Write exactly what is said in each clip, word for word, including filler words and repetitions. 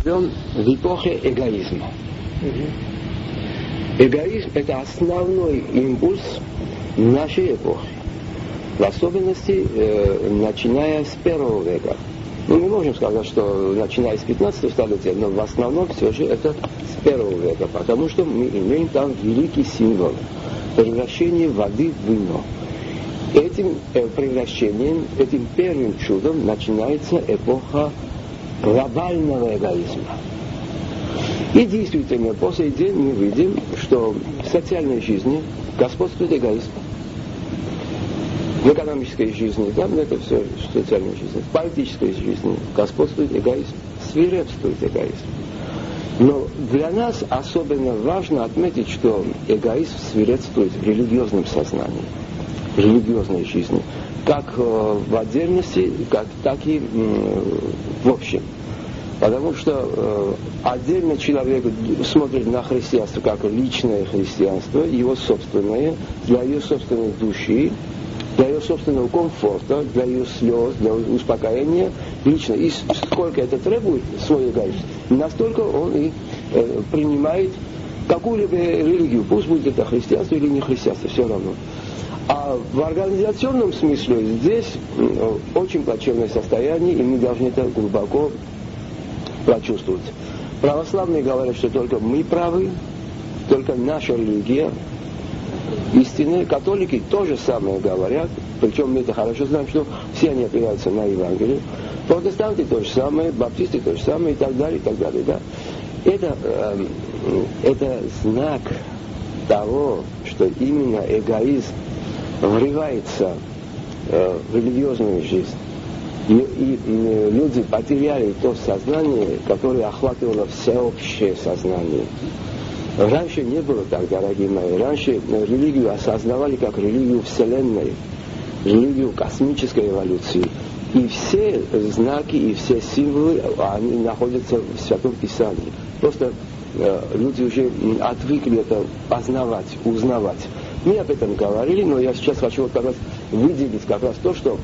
живем в эпохе эгоизма. Эгоизм – это основной импульс нашей эпохи. В особенности, э, начиная с первого века. Мы не можем сказать, что начиная с пятнадцатого столетия, но в основном все же это с первого века, потому что мы имеем там великий символ – превращение воды в вино. Этим э, превращением, этим первым чудом начинается эпоха глобального эгоизма. И действительно, по сей день мы видим, что в социальной жизни господствует эгоизм. В экономической жизни, да, это все в социальной жизни, в политической жизни господствует эгоизм, свирепствует эгоизм. Но для нас особенно важно отметить, что эгоизм свирепствует в религиозном сознании, в религиозной жизни, как э, в отдельности, как, так и э, в общем. Потому что э, отдельно человек смотрит на христианство как личное христианство, его собственное, для ее собственной души, для ее собственного комфорта, для ее слез, для успокоения лично. И сколько это требует свой эгоизм, настолько он и э, принимает какую-либо религию, пусть будет это христианство или не христианство, все равно. А в организационном смысле здесь э, очень плачевное состояние, и мы должны это глубоко прочувствовать. Православные говорят, что только мы правы, только наша религия истинные. Католики то же самое говорят, причем мы это хорошо знаем, что все они опираются на Евангелие. Протестанты то же самое, баптисты то же самое и так далее, и так далее. Да? Это, э, это знак того, что именно эгоизм врывается э, в религиозную жизнь. И, и, и люди потеряли то сознание, которое охватывало всеобщее сознание. Раньше не было так, дорогие мои. Раньше религию осознавали как религию Вселенной, религию космической эволюции. И все знаки и все символы, они находятся в Святом Писании. Просто э, люди уже отвыкли это познавать, узнавать. Мы об этом говорили, но я сейчас хочу вот как раз выделить как раз то, что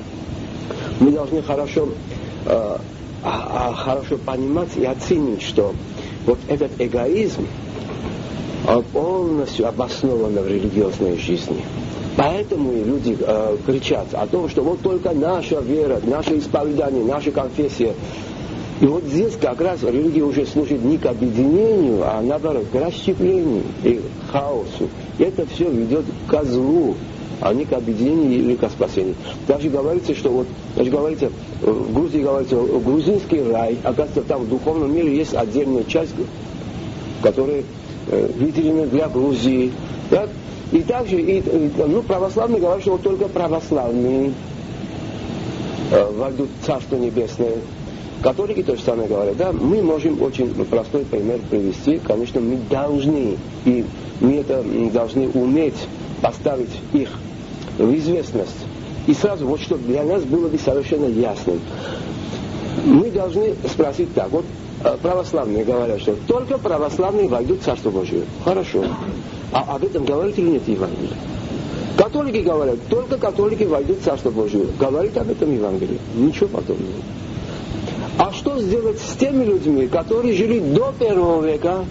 мы должны хорошо, э, а, а, хорошо понимать и оценить, что вот этот эгоизм, он полностью обоснован в религиозной жизни. Поэтому и люди э, кричат о том, что вот только наша вера, наше исповедание, наша конфессия. И вот здесь как раз религия уже служит не к объединению, а наоборот к расщеплению и хаосу. И это все ведет к злу, а не к объединению или к спасению. Даже говорится, что вот, даже говорится, в Грузии говорится, грузинский рай, оказывается, там в духовном мире есть отдельная часть, которая э, выделена для Грузии. Так? И также, и, и, ну, православные говорят, что вот только православные э, войдут в Царство Небесное. Католики то же самое говорят, да, мы можем очень простой пример привести, конечно, мы должны, и мы это должны уметь поставить их в известность. И сразу, вот что для нас было бы совершенно ясным. Мы должны спросить так, вот православные говорят, что только православные войдут в Царство Божие. Хорошо. А об этом говорит или нет Евангелие? Католики говорят, только католики войдут в Царство Божие. Говорит об этом Евангелие. Ничего подобного. А что сделать с теми людьми, которые жили до первого века?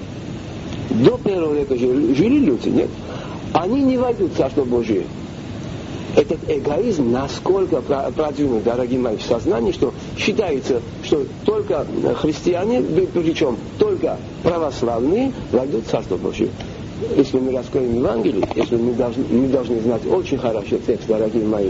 До первого века жили, жили люди, нет? Они не войдут в Царство Божие. Этот эгоизм насколько продвинут, дорогие мои, в сознании, что считается, что только христиане, причем только православные, войдут в Царство Божие. Если мы раскроем Евангелие, если мы должны, мы должны знать очень хорошо текст, дорогие мои,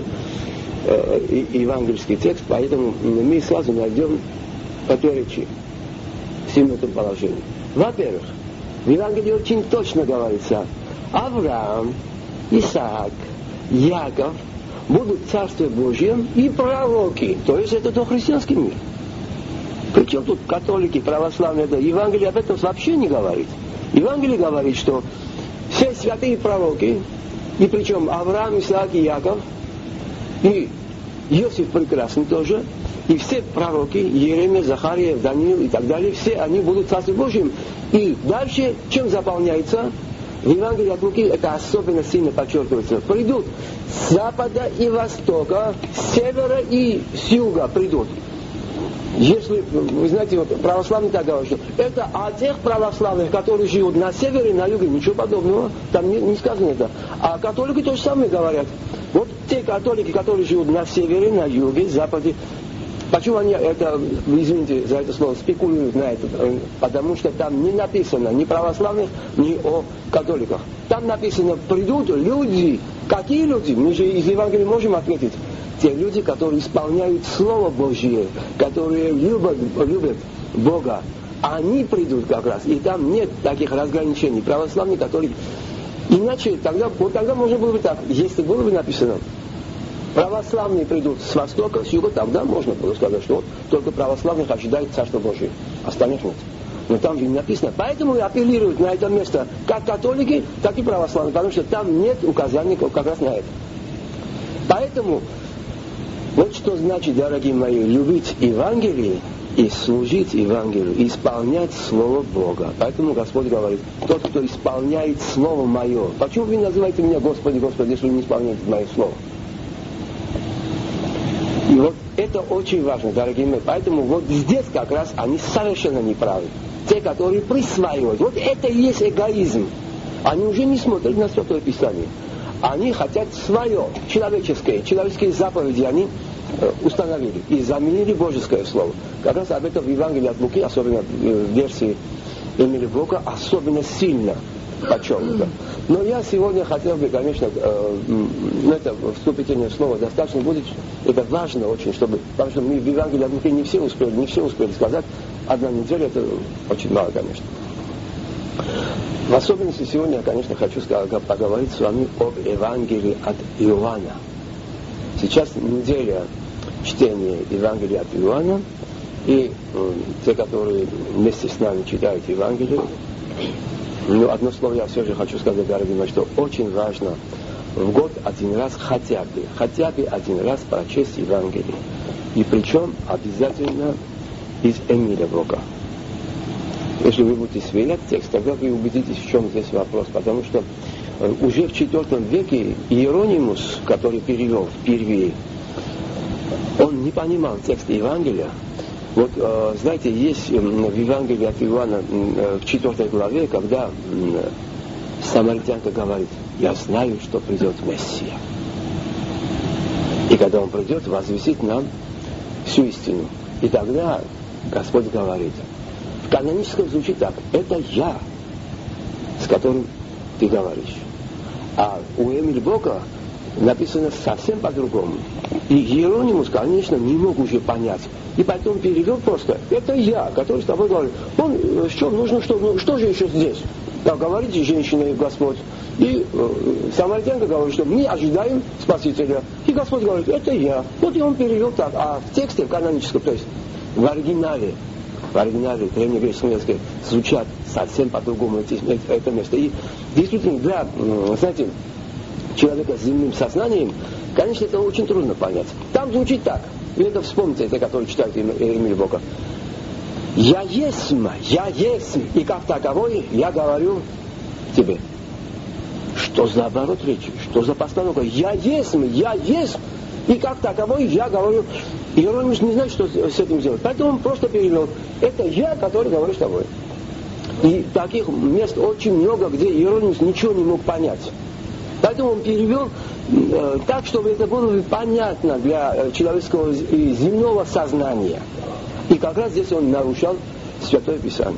э, евангельский текст, поэтому мы сразу найдем противоречие всем этим положением. Во-первых, в Евангелии очень точно говорится, Авраам, Исаак, Яков будут в Царстве Божьем и пророки. То есть это дохристианский мир. Причем тут католики, православные, это Евангелие об этом вообще не говорит. Евангелие говорит, что все святые пророки, и причем Авраам, Исаак и Яков, и Иосиф Прекрасный тоже, и все пророки, Иеремия, Захария, Даниил и так далее, все они будут в Царстве Божьем. И дальше чем заполняется? В Евангелии от Луки это особенно сильно подчеркивается. Придут с запада и востока, с севера и с юга придут. Если, вы знаете, вот православные так говорят, что это о тех православных, которые живут на севере, на юге, ничего подобного, там не, не сказано это. А католики то же самое говорят. Вот те католики, которые живут на севере, на юге, западе, почему они это, извините за это слово, спекулируют на это? Потому что там не написано ни православных, ни о католиках. Там написано, придут люди. Какие люди? Мы же из Евангелия можем ответить. Те люди, которые исполняют Слово Божье, которые любят, любят Бога, они придут как раз. И там нет таких разграничений. Православные, католики. Иначе тогда, вот тогда можно было бы так, если было бы написано, православные придут с востока, с юга, тогда можно было сказать, что вот только православных ожидает Царство Божие. Остальных нет. Но там же не написано. Поэтому и апеллируют на это место как католики, так и православные, потому что там нет указаний как раз на это. Поэтому вот что значит, дорогие мои, любить Евангелие и служить Евангелию, и исполнять Слово Бога. Поэтому Господь говорит, тот, кто исполняет Слово Мое. Почему вы называете меня Господи, Господи, если вы не исполняете Мое Слово? И вот это очень важно, дорогие мои. Поэтому вот здесь как раз они совершенно неправы. Те, которые присваивают. Вот это и есть эгоизм. Они уже не смотрят на Святое Писание. Они хотят свое, человеческое, человеческие заповеди они э, установили и заменили Божеское Слово. Как раз об этом в Евангелии от Луки, особенно в версии Эмиля Бока, особенно сильно подчеркнуто. Но я сегодня хотел бы, конечно, э, это вступительное слово достаточно будет, это важно очень, чтобы, потому что мы в Евангелии от Луки не все успели, не все успели сказать, одна неделя это очень мало, конечно. В особенности сегодня я, конечно, хочу поговорить с вами об Евангелии от Иоанна. Сейчас неделя чтения Евангелия от Иоанна, и э, те, которые вместе с нами читают Евангелие, ну, одно слово я все же хочу сказать, дорогие мои, что очень важно в год один раз хотя бы, хотя бы один раз прочесть Евангелие. И причем обязательно из Эмиля Бока. Если вы будете сверять текст, тогда вы убедитесь, в чем здесь вопрос. Потому что уже в четвёртом веке Иеронимус, который перевел впервые, он не понимал текст Евангелия. Вот, знаете, есть в Евангелии от Иоанна в четвёртой главе, когда самаритянка говорит, я знаю, что придет Мессия. И когда он придет, возвестит нам всю истину. И тогда Господь говорит, в каноническом звучит так, это я, с которым ты говоришь. А у Эмиля Бока написано совсем по-другому. И Иеронимус, конечно, не мог уже понять. И поэтому перевел просто, это я, который с тобой говорит. Он, что нужно, что, ну, что же еще здесь? Да, говорите, женщина и Господь. И э, самаритянка говорит, что мы ожидаем Спасителя. И Господь говорит, это я. Вот и он перевел так. А в тексте, в каноническом, то есть в оригинале, в оригинале древнегреческом языке звучат совсем по-другому эти, это место. И действительно, для, знаете, человека с земным сознанием, конечно, это очень трудно понять. Там звучит так. И это вспомните, это, который читает Эмиль Бока. Я есть, я есть, и как таковой я говорю тебе. Что за оборот речи? Что за постановка? Я есть, я есть, и как таковой я говорю. Иеронимус не знает, что с этим сделать. Поэтому он просто перевел. Это я, который говорю с тобой. И таких мест очень много, где Иеронимус ничего не мог понять. Поэтому он перевел э, так, чтобы это было понятно для э, человеческого и земного сознания. И как раз здесь он нарушал Святое Писание.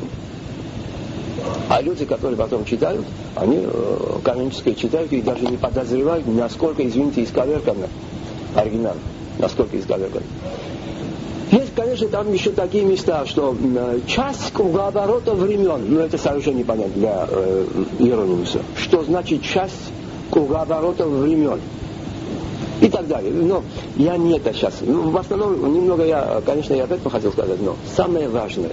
А люди, которые потом читают, они э, канонически читают и даже не подозревают, насколько, извините, исковеркано оригинал, насколько исковеркано. Есть, конечно, там еще такие места, что э, часть кругооборота времен, но это совершенно непонятно для э, Иеронимуса. Что значит часть кругооборота времен и так далее. Но я не это сейчас. Ну, в основном, немного я, конечно, я опять хотел сказать, но самое важное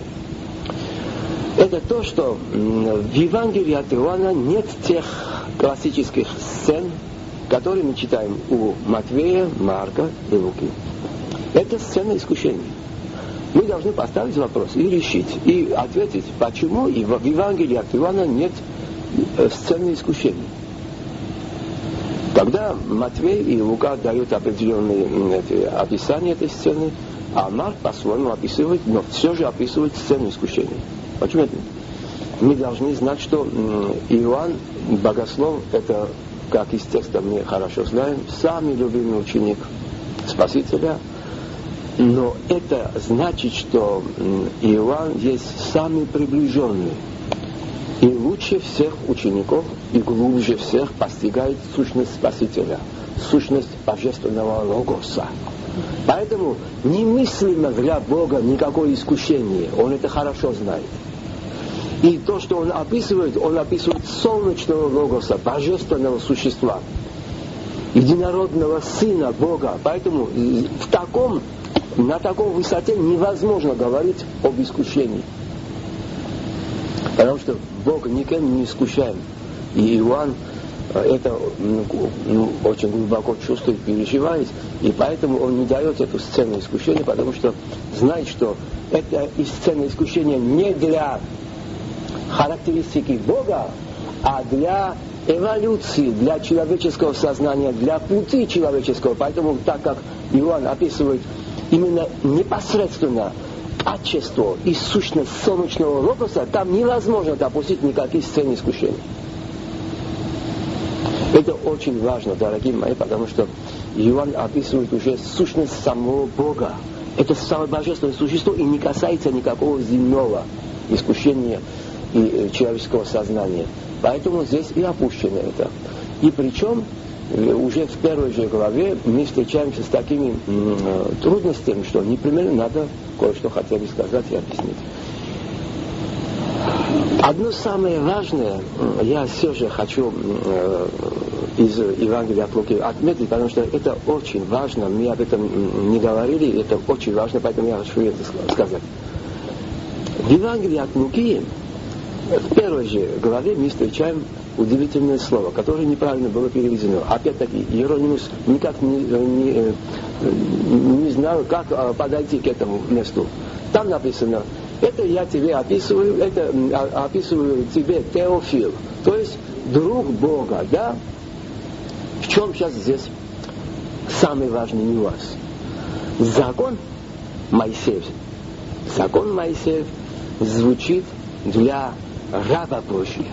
это то, что в Евангелии от Иоанна нет тех классических сцен, которые мы читаем у Матвея, Марка и Луки. Это сцена искушения. Мы должны поставить вопрос и решить, и ответить, почему и в Евангелии от Иоанна нет сцены искушения. Когда Матвей и Лука дают определенные эти, описания этой сцены, А Марк по-своему описывает, но все же описывает сцену искушения. Почему это? Мы должны знать, что Иоанн, богослов, это, как из текста мы хорошо знаем, самый любимый ученик Спасителя. Но это значит, что Иоанн есть самый приближенный и лучше всех учеников и глубже всех постигает сущность Спасителя, сущность божественного Логоса. Поэтому немыслимо для Бога никакое искушение, Он это хорошо знает. И то, что Он описывает, Он описывает солнечного Логоса, божественного существа, единородного Сына Бога. Поэтому в таком на такой высоте невозможно говорить об искушении. Потому что Бога никем не искушаем. И Иоанн это ну, очень глубоко чувствует, переживает, и поэтому он не дает эту сцену искушения, потому что знает, что это сцена искушения не для характеристики Бога, а для эволюции, для человеческого сознания, для пути человеческого. Поэтому, так как Иоанн описывает именно непосредственно качество и сущность солнечного логоса, там невозможно допустить никаких сцен искушений. Это очень важно, дорогие мои, потому что Иоанн описывает уже сущность самого Бога. Это самое божественное существо и не касается никакого земного искушения и человеческого сознания. Поэтому здесь и опущено это. И причем уже в первой же главе мы встречаемся с такими м, трудностями, что непременно надо кое-что хотя бы сказать и объяснить. Одно самое важное, я все же хочу э, из Евангелия от Луки отметить, потому что это очень важно, мы об этом не говорили, это очень важно, поэтому я хочу это сказать. В Евангелии от Луки, в первой же главе мы встречаем удивительное слово, которое неправильно было переведено. Опять-таки, Иеронимус никак не, не, не знал, как подойти к этому месту. Там написано: это я тебе описываю, это описываю тебе Теофил, то есть друг Бога, да? В чем сейчас здесь самый важный нюанс? Закон Моисеев, закон Моисеев звучит для раба Божия.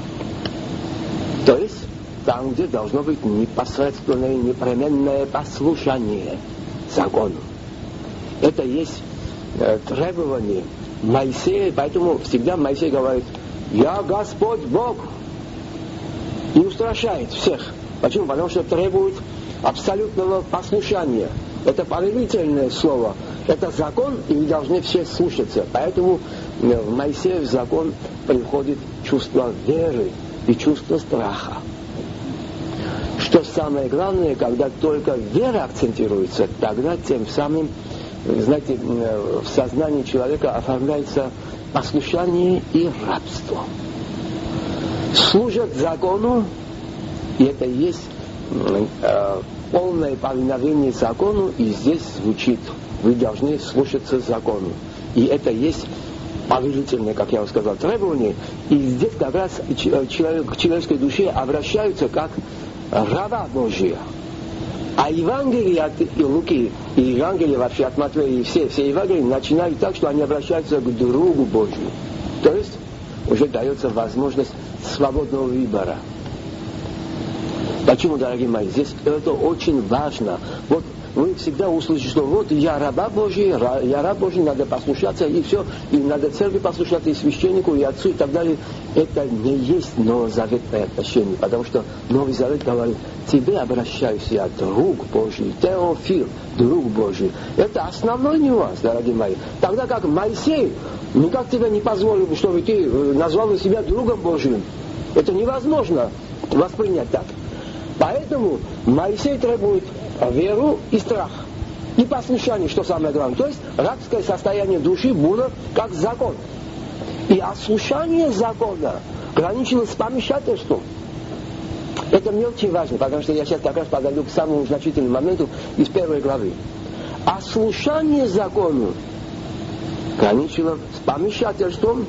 То есть там, где должно быть непосредственное, непременное послушание закону. Это есть э, требование Моисея, поэтому всегда Моисей говорит: «Я Господь Бог», и устрашает всех. Почему? Потому что требует абсолютного послушания. Это повелительное слово. Это закон, и вы должны все слушаться. Поэтому в Моисеев закон приходит чувство веры и чувство страха. Что самое главное, когда только вера акцентируется, тогда тем самым, знаете, в сознании человека оформляется послушание и рабство. Служат закону, и это и есть э, полное повиновение закону, и здесь звучит: вы должны слушаться закону. И это есть повелительное, как я вам сказал, требование. И здесь как раз человек, к человеческой душе обращаются как раба Божия. А Евангелие от Луки и Евангелие вообще от Матвея и все, все Евангелия начинают так, что они обращаются к другу Божию. То есть уже дается возможность свободного выбора. Почему, дорогие мои, здесь это очень важно. Вот вы всегда услышите, что вот я раба Божий, я раб Божий, надо послушаться, и все, и надо церкви послушаться, и священнику, и отцу, и так далее. Это не есть новозаветное отношение, потому что Новый Завет говорит: тебе обращаюсь я, друг Божий, Теофил, друг Божий. Это основной нюанс, дорогие мои. Тогда как Моисей никак тебе не позволил, чтобы ты назвал себя другом Божьим. Это невозможно воспринять так. Поэтому Моисей требует веру и страх, и послушание, что самое главное. То есть рабское состояние души было как закон. И ослушание закона граничило с помешательством. Это мне очень важно, потому что я сейчас как раз подойду к самому значительному моменту из первой главы. Ослушание закону граничило с помешательством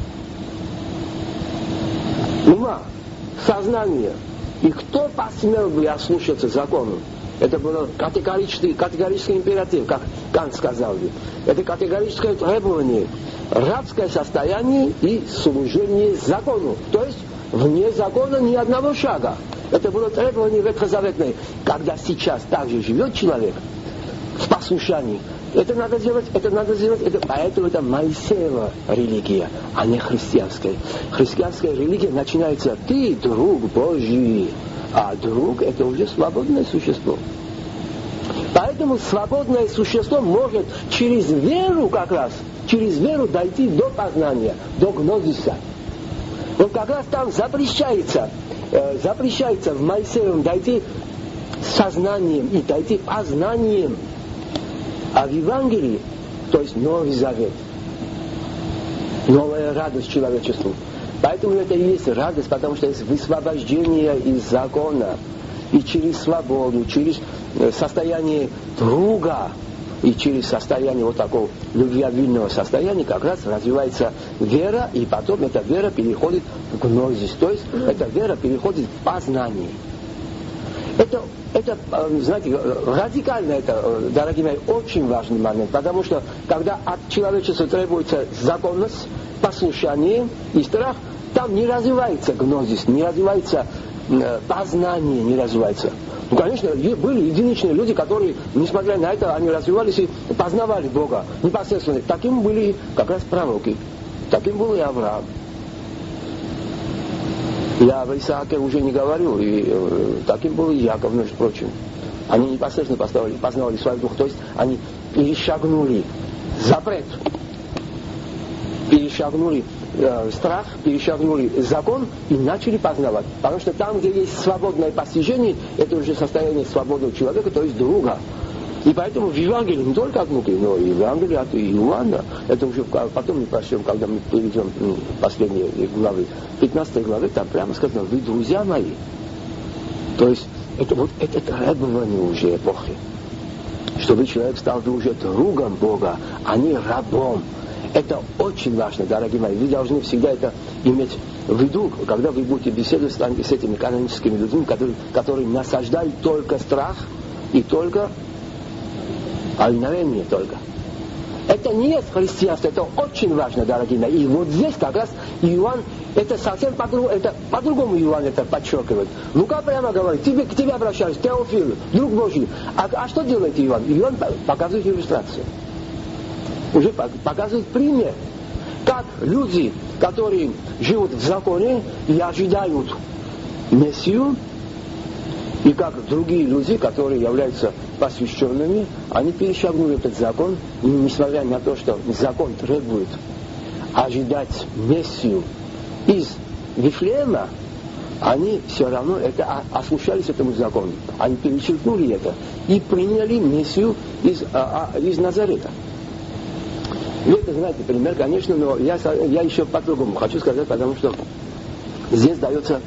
ума, сознания. И кто посмел бы ослушаться закону? Это был категорический, категорический императив, как Кант сказал. Это категорическое требование. Рабское состояние и служение закону. То есть вне закона ни одного шага. Это было требование ветхозаветное. Когда сейчас также живет человек в послушании, это надо делать, это надо сделать, это, поэтому это Моисеева религия, а не христианская. Христианская религия начинается «ты друг Божий», а друг это уже свободное существо. Поэтому свободное существо может через веру как раз, через веру дойти до познания, до гнозиса. Вот как раз там запрещается, э, запрещается в Моисеевом дойти сознанием и дойти познанием. А в Евангелии, то есть Новый Завет, новая радость человечеству. Поэтому это и есть радость, потому что есть высвобождение из закона. И через свободу, через состояние друга, и через состояние вот такого любвеобильного состояния как раз развивается вера, и потом эта вера переходит в гнозис. То есть эта вера переходит в познание. Это, это, знаете, радикально это, дорогие мои, очень важный момент, потому что когда от человечества требуется законность, послушание и страх, там не развивается гнозис, не развивается э, познание, не развивается. Ну, конечно, были единичные люди, которые, несмотря на это, они развивались и познавали Бога непосредственно. Таким были как раз пророки, таким был и Авраам. Я об Исааке уже не говорю, и э, таким был и Яков, между прочим. Они непосредственно познавали, познавали свой дух, то есть они перешагнули запрет, перешагнули э, страх, перешагнули закон и начали познавать. Потому что там, где есть свободное постижение, это уже состояние свободного человека, то есть друга. И поэтому в Евангелии не только от Луки, но и в Евангелии от Иоанна, это уже потом мы прочтем, когда мы перейдем к последней главе, пятнадцатой главе, там прямо сказано: вы друзья мои. То есть это вот это требование уже эпохи, чтобы человек стал уже другом Бога, а не рабом. Это очень важно, дорогие мои. Вы должны всегда это иметь в виду, когда вы будете беседовать с этими каноническими людьми, которые, которые насаждают только страх и только повиновение только. Это не есть христианство, это очень важно, дорогие мои. И вот здесь как раз Иоанн, это совсем по-другому, это по-другому Иоанн это подчеркивает. Лука прямо говорит: тебе, к тебе обращаюсь, Теофил, друг Божий. А, а что делает Иоанн? Иоанн показывает иллюстрацию. Уже показывает пример, как люди, которые живут в законе и ожидают Мессию, и как другие люди, которые являются посвященными, они перешагнули этот закон, и несмотря на то, что закон требует ожидать Мессию из Вифлеема, они все равно это, ослушались этому закону. Они перечеркнули это и приняли Мессию из, а, а, из Назарета. Вы это знаете, пример, конечно, но я, я еще по-другому хочу сказать, потому что здесь дается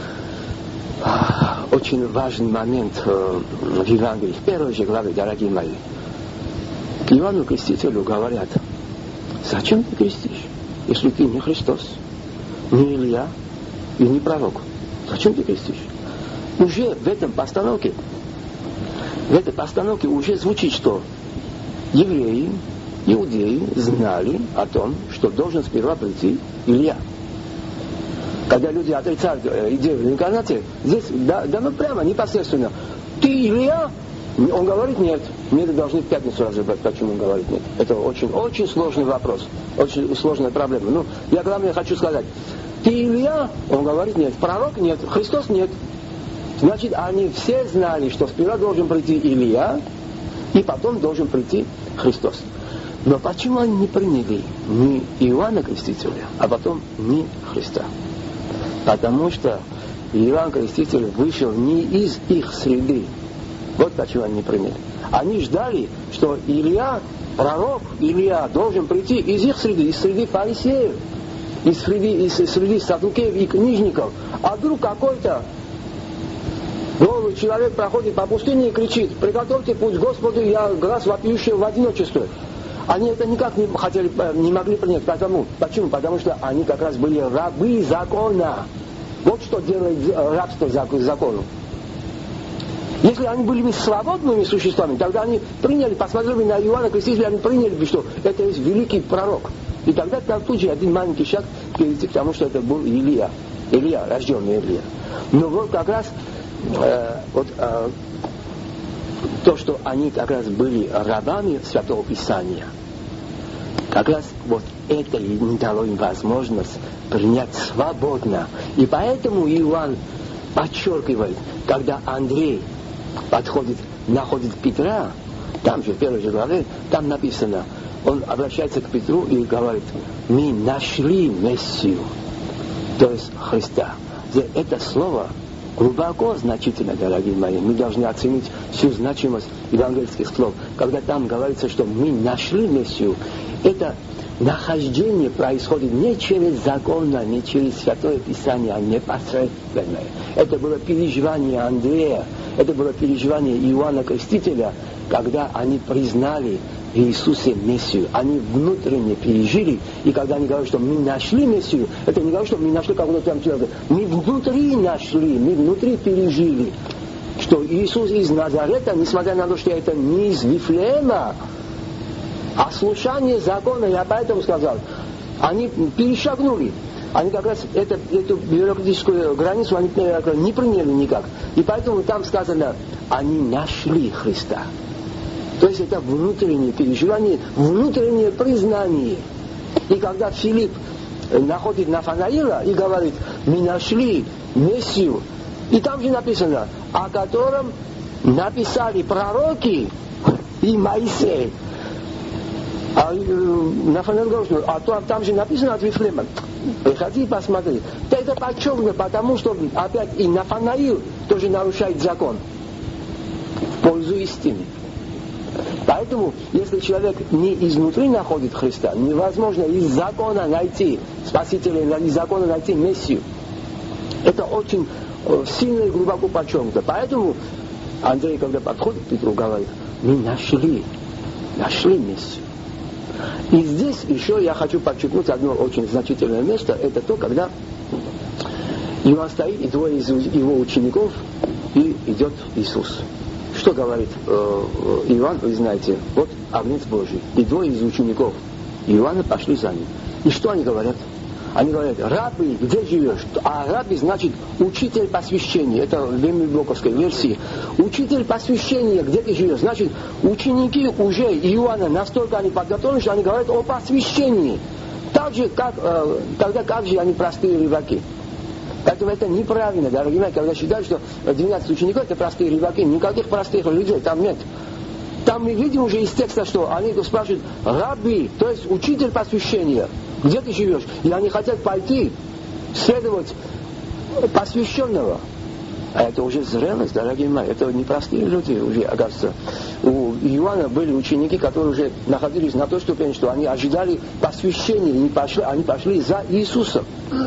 очень важный момент э, в Евангелии. В первой же главе, дорогие мои, к Иоанну Крестителю говорят: зачем ты крестишь, если ты не Христос, не Илья и не пророк? Зачем ты крестишь? Уже в этом постановке, в этой постановке уже звучит, что евреи, иудеи знали о том, что должен сперва прийти Илья. Когда люди отрицают идею реинкарнации, здесь дано прямо, непосредственно: ты Илья? Он говорит нет. Мне это должны в пятницу разобрать, почему он говорит нет. Это очень, очень сложный вопрос, очень сложная проблема. Ну, я главное хочу сказать: ты Илья? Он говорит нет. Пророк нет. Христос нет. Значит, они все знали, что сперва должен прийти Илья, и потом должен прийти Христос. Но почему они не приняли ни Иоанна Крестителя, а потом ни Христа? Потому что Иоанн Креститель вышел не из их среды. Вот почему они не приняли. Они ждали, что Илья, пророк Илья, должен прийти из их среды, из среды фарисеев, из среды, из среды саддукеев и книжников. А вдруг какой-то голый человек проходит по пустыне и кричит: приготовьте путь Господу, я глаз вопиющий в одиночестве. Они это никак не хотели, не могли принять. Потому, почему? Потому что они как раз были рабы закона. Вот что делает рабство закону. Если они были бы свободными существами, тогда они приняли, посмотрели бы на Иоанна Крестителя, они приняли бы, что это есть великий пророк. И тогда тут же один маленький шаг перейти к тому, что это был Илия. Илия, рожденный Илия. Но вот как раз э, вот, э, то, что они как раз были рабами Святого Писания, как раз вот это и не дало им возможность принять свободно. И поэтому Иоанн подчеркивает, когда Андрей подходит, находит Петра, там же в первой же главе, там написано, он обращается к Петру и говорит: мы нашли Мессию, то есть Христа. Это слово глубоко значительно, дорогие мои. Мы должны оценить всю значимость евангельских слов. Когда там говорится, что мы нашли Мессию, это нахождение происходит не через закон, не через Святое Писание, а непосредственное. Это было переживание Андрея, это было переживание Иоанна Крестителя, когда они признали в Иисусе Мессию. Они внутренне пережили, и когда они говорят, что мы нашли Мессию, это не говорят, что мы нашли какого-то там человека. Мы внутри нашли, мы внутри пережили, что Иисус из Назарета, несмотря на то, что это не из Вифлеема, а слушание закона, я поэтому сказал, они перешагнули. Они как раз это, эту бюрократическую границу они не приняли никак. И поэтому там сказано, они нашли Христа. То есть это внутреннее переживание, внутреннее признание. И когда Филипп находит Нафанаила и говорит, мы нашли Мессию, и там же написано, о котором написали пророки и Моисей. А Нафанаил говорит, а то, там же написано от Вифлеема. Приходи и посмотри. Это подчеркнуто, потому что опять и Нафанаил тоже нарушает закон в пользу истины. Поэтому, если человек не изнутри находит Христа, невозможно из закона найти Спасителя, из закона найти Мессию. Это очень сильно и глубоко подчеркнуто. Поэтому Андрей, когда подходит к Петру, говорит, мы нашли, нашли Мессию. И здесь еще я хочу подчеркнуть одно очень значительное место, это то, когда Иоанн стоит, и двое из его учеников, и идет Иисус. Что говорит э, Иоанн, вы знаете, вот Агнец Божий. И двое из учеников Иоанна пошли за ним. И что они говорят? Они говорят, Рабби, где живешь? А Рабби значит учитель посвящения. Это в Емельблоковской версии. Учитель посвящения, где ты живешь? Значит, ученики уже Иоанна настолько они подготовлены, что они говорят о посвящении. Так же, как, э, тогда как же они простые рыбаки. Поэтому это неправильно, дорогие мои, когда считают, что двенадцать учеников это простые рыбаки. Никаких простых людей там нет. Там мы видим уже из текста, что они спрашивают, Рабби, то есть учитель посвящения, где ты живешь? И они хотят пойти следовать посвященного. А это уже зрелость, дорогие мои, это не простые люди уже, оказывается. У Иоанна были ученики, которые уже находились на той ступени, что они ожидали посвящения, и пошли, они пошли за Иисусом.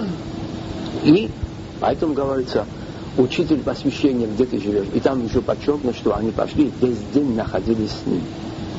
И поэтому говорится, учитель посвящения, где ты живешь. И там еще подчеркнуто, что они пошли, весь день находились с ним.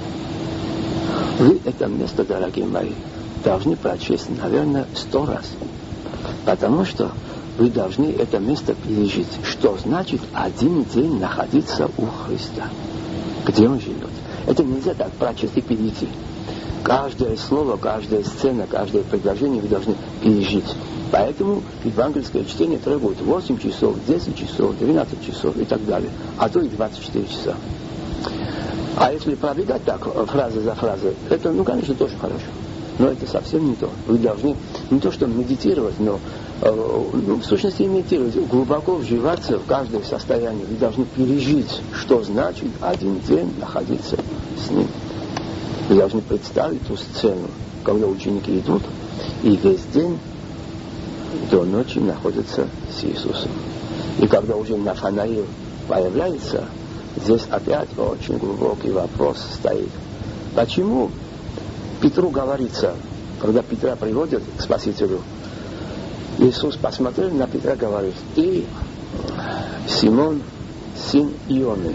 Вы это место, дорогие мои, должны прочесть, наверное, сто раз. Потому что вы должны это место пережить. Что значит один день находиться у Христа? Где он живет? Это нельзя так прочесть и перейти. Каждое слово, каждая сцена, каждое предложение вы должны пережить. Поэтому евангельское чтение требует восемь часов, десять часов, двенадцать часов и так далее. А то и двадцать четыре часа. А если пробегать так, фраза за фразой, это, ну, конечно, тоже хорошо. Но это совсем не то. Вы должны не то что медитировать, но э, ну, в сущности имитировать, глубоко вживаться в каждое состояние. Вы должны пережить, что значит один день находиться с ним. Вы должны представить ту сцену, когда ученики идут, и весь день до ночи находятся с Иисусом. И когда уже Нафанаил появляется, здесь опять очень глубокий вопрос стоит. Почему Петру говорится, когда Петра приводят к Спасителю, Иисус посмотрел на Петра и говорит, ты Симон, сын Ионы,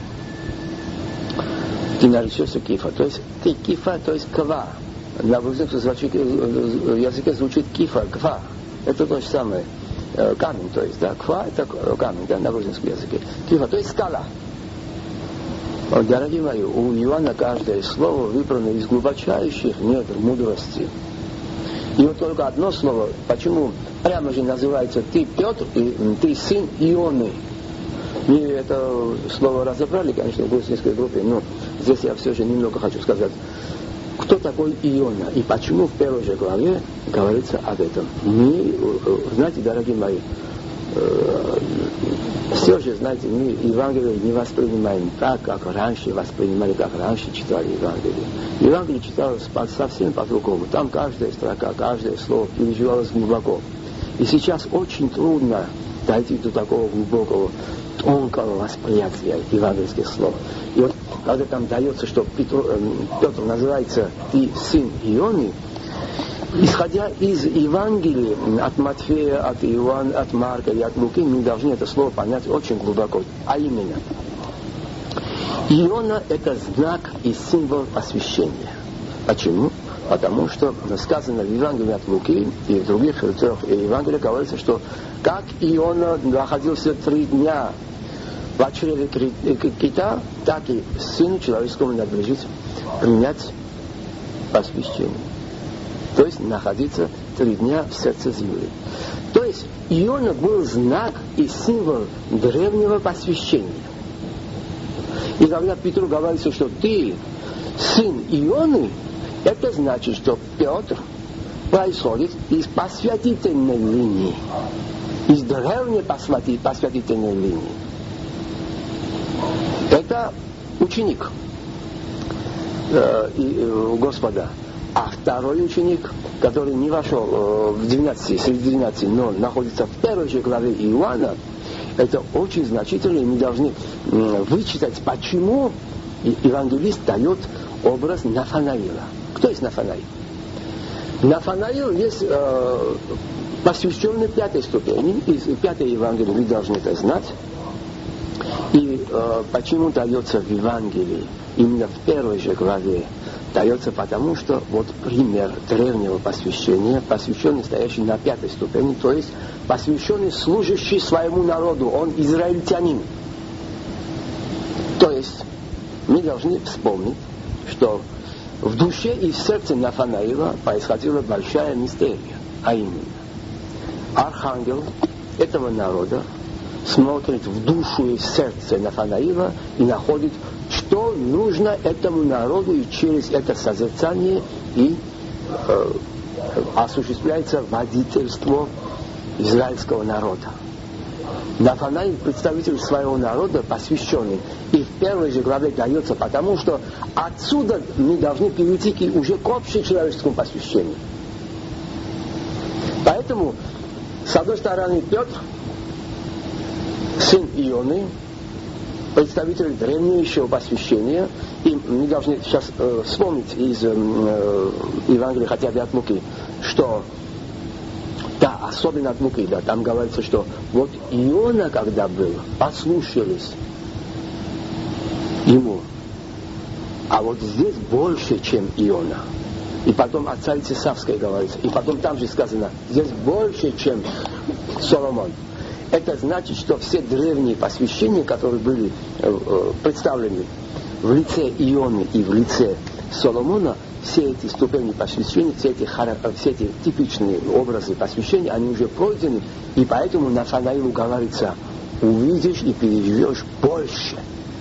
ты наречешься Кифа. То есть ты Кифа, то есть Ква. На грузинском языке звучит Кифа, Ква. Это то же самое. Камень, то есть, да, Ква это камень, да, на грузинском языке. Кифа, то есть скала. Дорогие мои, у Иоанна каждое слово выбрано из глубочайших недр мудрости. И вот только одно слово, почему прямо же называется «ты Петр», и «ты сын Ионы». Мы это слово разобрали, конечно, в гостинской группе, но здесь я все же немного хочу сказать. Кто такой Иона и почему в первой же главе говорится об этом? Мы, знаете, дорогие мои, все же, знаете, мы Евангелие не воспринимаем так, как раньше воспринимали, как раньше читали Евангелие. Евангелие читалось совсем по-другому. Там каждая строка, каждое слово переживалось глубоко. И сейчас очень трудно дойти до такого глубокого, тонкого восприятия евангельских слов. И вот когда там дается, что Петр, Петр называется «ты сын Ионы», исходя из Евангелия от Матфея, от Иоанна, от Марка и от Луки, мы должны это слово понять очень глубоко. А именно, Иона – это знак и символ посвящения. Почему? Потому что сказано в Евангелии от Луки и в других трех Евангелиях говорится, что как Иона находился три дня в чреве кита, так и Сыну Человеческому надлежит принять посвящение. То есть находиться три дня в сердце земли. То есть Иона был знак и символ древнего посвящения. И когда Петру говорится, что ты сын Ионы, это значит, что Петр происходит из посвятительной линии, из древней посвятительной линии. Это ученик э, э, Господа. А второй ученик, который не вошел э, в двенадцать, среди двенадцати, но находится в первой же главе Иоанна, это очень значительно, и мы должны э, вычитать, почему евангелист дает образ Нафанаила. Кто есть Нафанаил? Нафанаил есть э, посвященный пятой ступени, из пятой Евангелии, вы должны это знать. И э, почему дается в Евангелии, именно в первой же главе, дается потому, что вот пример древнего посвящения, посвященный, стоящий на пятой ступени, то есть посвященный, служащий своему народу, он израильтянин. То есть мы должны вспомнить, что в душе и в сердце Нафанаила происходила большая мистерия, а именно архангел этого народа смотрит в душу и в сердце Нафанаила и находит, что нужно этому народу, и через это созерцание и э, осуществляется водительство израильского народа. Нафанаил представитель своего народа, посвященный, и в первой же главе дается, потому что отсюда мы должны перейти уже к общечеловеческому посвящению. Поэтому, с одной стороны, Петр, сын Ионы, представитель древнейшего посвящения, и мы должны сейчас э, вспомнить из э, Евангелия хотя бы от Луки, что да, особенно от Луки, да, там говорится, что вот Иона, когда был, послушались ему, а вот здесь больше, чем Иона. И потом о царице Савской говорится, и потом там же сказано, здесь больше, чем Соломон. Это значит, что все древние посвящения, которые были э, представлены в лице Ионы и в лице Соломона, все эти ступени посвящения, все эти, все эти типичные образы посвящения, они уже пройдены, и поэтому Нафанаилу говорится, увидишь и переживешь больше.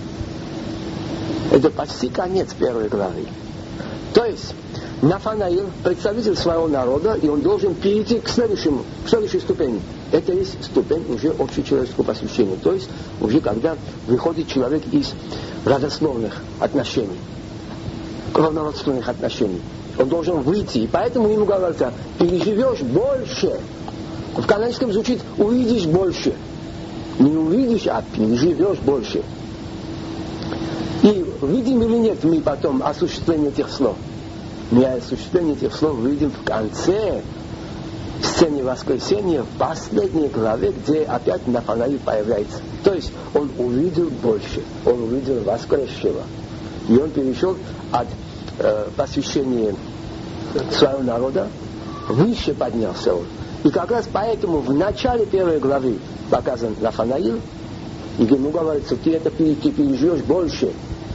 Это почти конец первой главы. То есть Нафанаил представитель своего народа, и он должен перейти к следующему, к следующей ступени. Это есть ступень уже общечеловеческого посвящения. То есть уже когда выходит человек из родословных отношений, кровнородственных отношений. Он должен выйти. И поэтому ему говорится, переживешь больше. В каноническом звучит увидишь больше. Не увидишь, а переживешь больше. И видим или нет мы потом осуществление этих слов? Мы осуществление этих слов видим в конце сцены воскресения, в последней главе, где опять Нафанаил появляется. То есть он увидел больше. Он увидел воскресшего. И он перешел от э, посвящения своего народа, выше поднялся он. И как раз поэтому в начале первой главы показан Нафанаил, и ему говорится, ты это ты переживешь больше.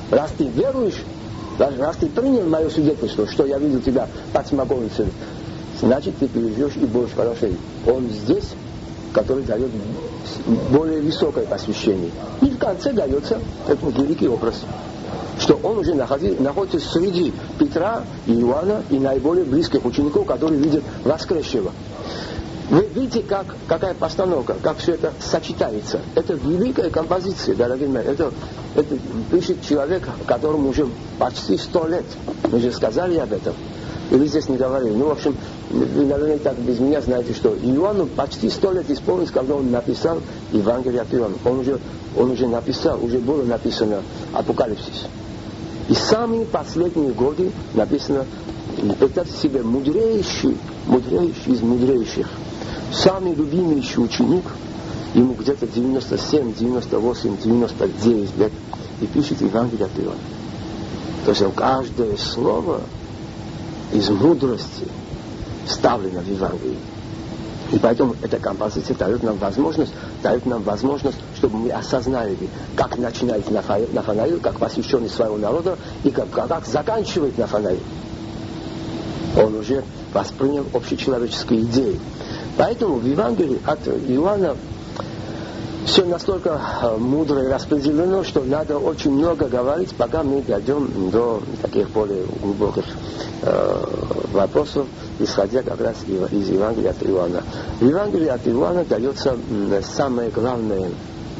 Раз ты веруешь, раз ты принял мое свидетельство, что я видел тебя под смоковницей, значит, ты переживешь и будешь хороший. Он здесь, который дает более высокое посвящение. И в конце дается этот великий образ, что он уже находит, находится среди Петра и Иоанна и наиболее близких учеников, которые видят воскресшего. Вы видите, как, какая постановка, как все это сочетается. Это великая композиция, дорогие мои. Это, это пишет человек, которому уже почти сто лет. Мы же сказали об этом. Или здесь не говорили. Ну, в общем, вы, наверное, так без меня знаете, что Иоанну почти сто лет исполнилось, когда он написал Евангелие от Иоанна. Он уже, он уже написал, уже было написано Апокалипсис. И самые последние годы написано, представьте себе, мудрейший, мудрейший из мудрейших, самый любимейший ученик, ему где-то девяносто семь, девяносто восемь, девяносто девять лет, и пишет Евангелие от Иоанна. То есть каждое слово из мудрости вставлено в Евангелие. И поэтому эта композиция дает нам возможность, дает нам возможность, чтобы мы осознали, как начинает Нафанаил, как посвященный своего народа, и как, как заканчивает Нафанаил. Он уже воспринял общечеловеческие идеи. Поэтому в Евангелии от Иоанна все настолько мудро и распределено, что надо очень много говорить, пока мы дойдем до таких более глубоких э, вопросов, исходя как раз из Евангелия от Иоанна. В Евангелии от Иоанна дается самое главное.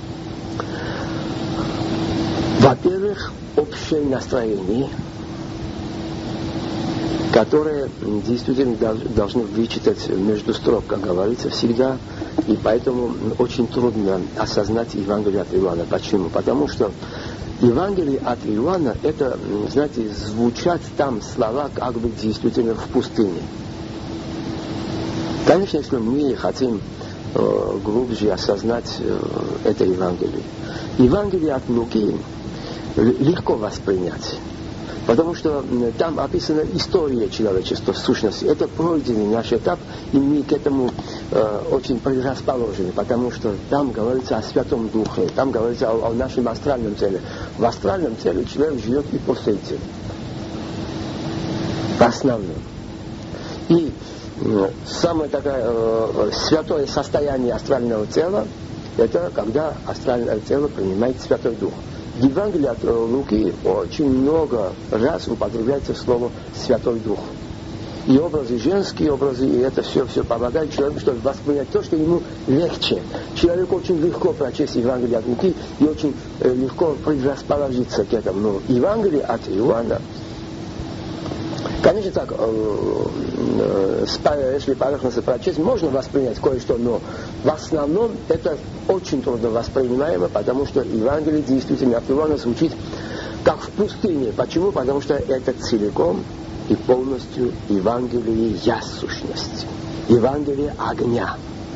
Во-первых, общее настроение, которые действительно должны вычитать между строк, как говорится, всегда. И поэтому очень трудно осознать Евангелие от Иоанна. Почему? Потому что Евангелие от Иоанна, это, знаете, звучат там слова как бы действительно в пустыне. Конечно, если мы хотим э, глубже осознать э, это Евангелие. Евангелие от Луки легко воспринять. Потому что там описана история человечества в сущности. Это пройденный наш этап, и мы к этому э, очень предрасположены, потому что там говорится о Святом Духе, там говорится о, о нашем астральном теле. В астральном теле человек живет и после этого. В основном. И э, самое такое э, святое состояние астрального тела, это когда астральное тело принимает Святой Дух. В Евангелии от Луки очень много раз употребляется слово «Святой Дух». И образы женские, образы, и это все, все помогает человеку, чтобы воспринять то, что ему легче. Человеку очень легко прочесть Евангелие от Луки и очень э, легко предрасположиться к этому. Но Евангелие от Иоанна, конечно, так, э, э, если поверхностно прочесть, можно воспринять кое-что, но в основном это очень трудно воспринимаемо, потому что Евангелие действительно от Иоанна звучит как в пустыне. Почему? Потому что это целиком и полностью Евангелие «Я сущность», Евангелие огня.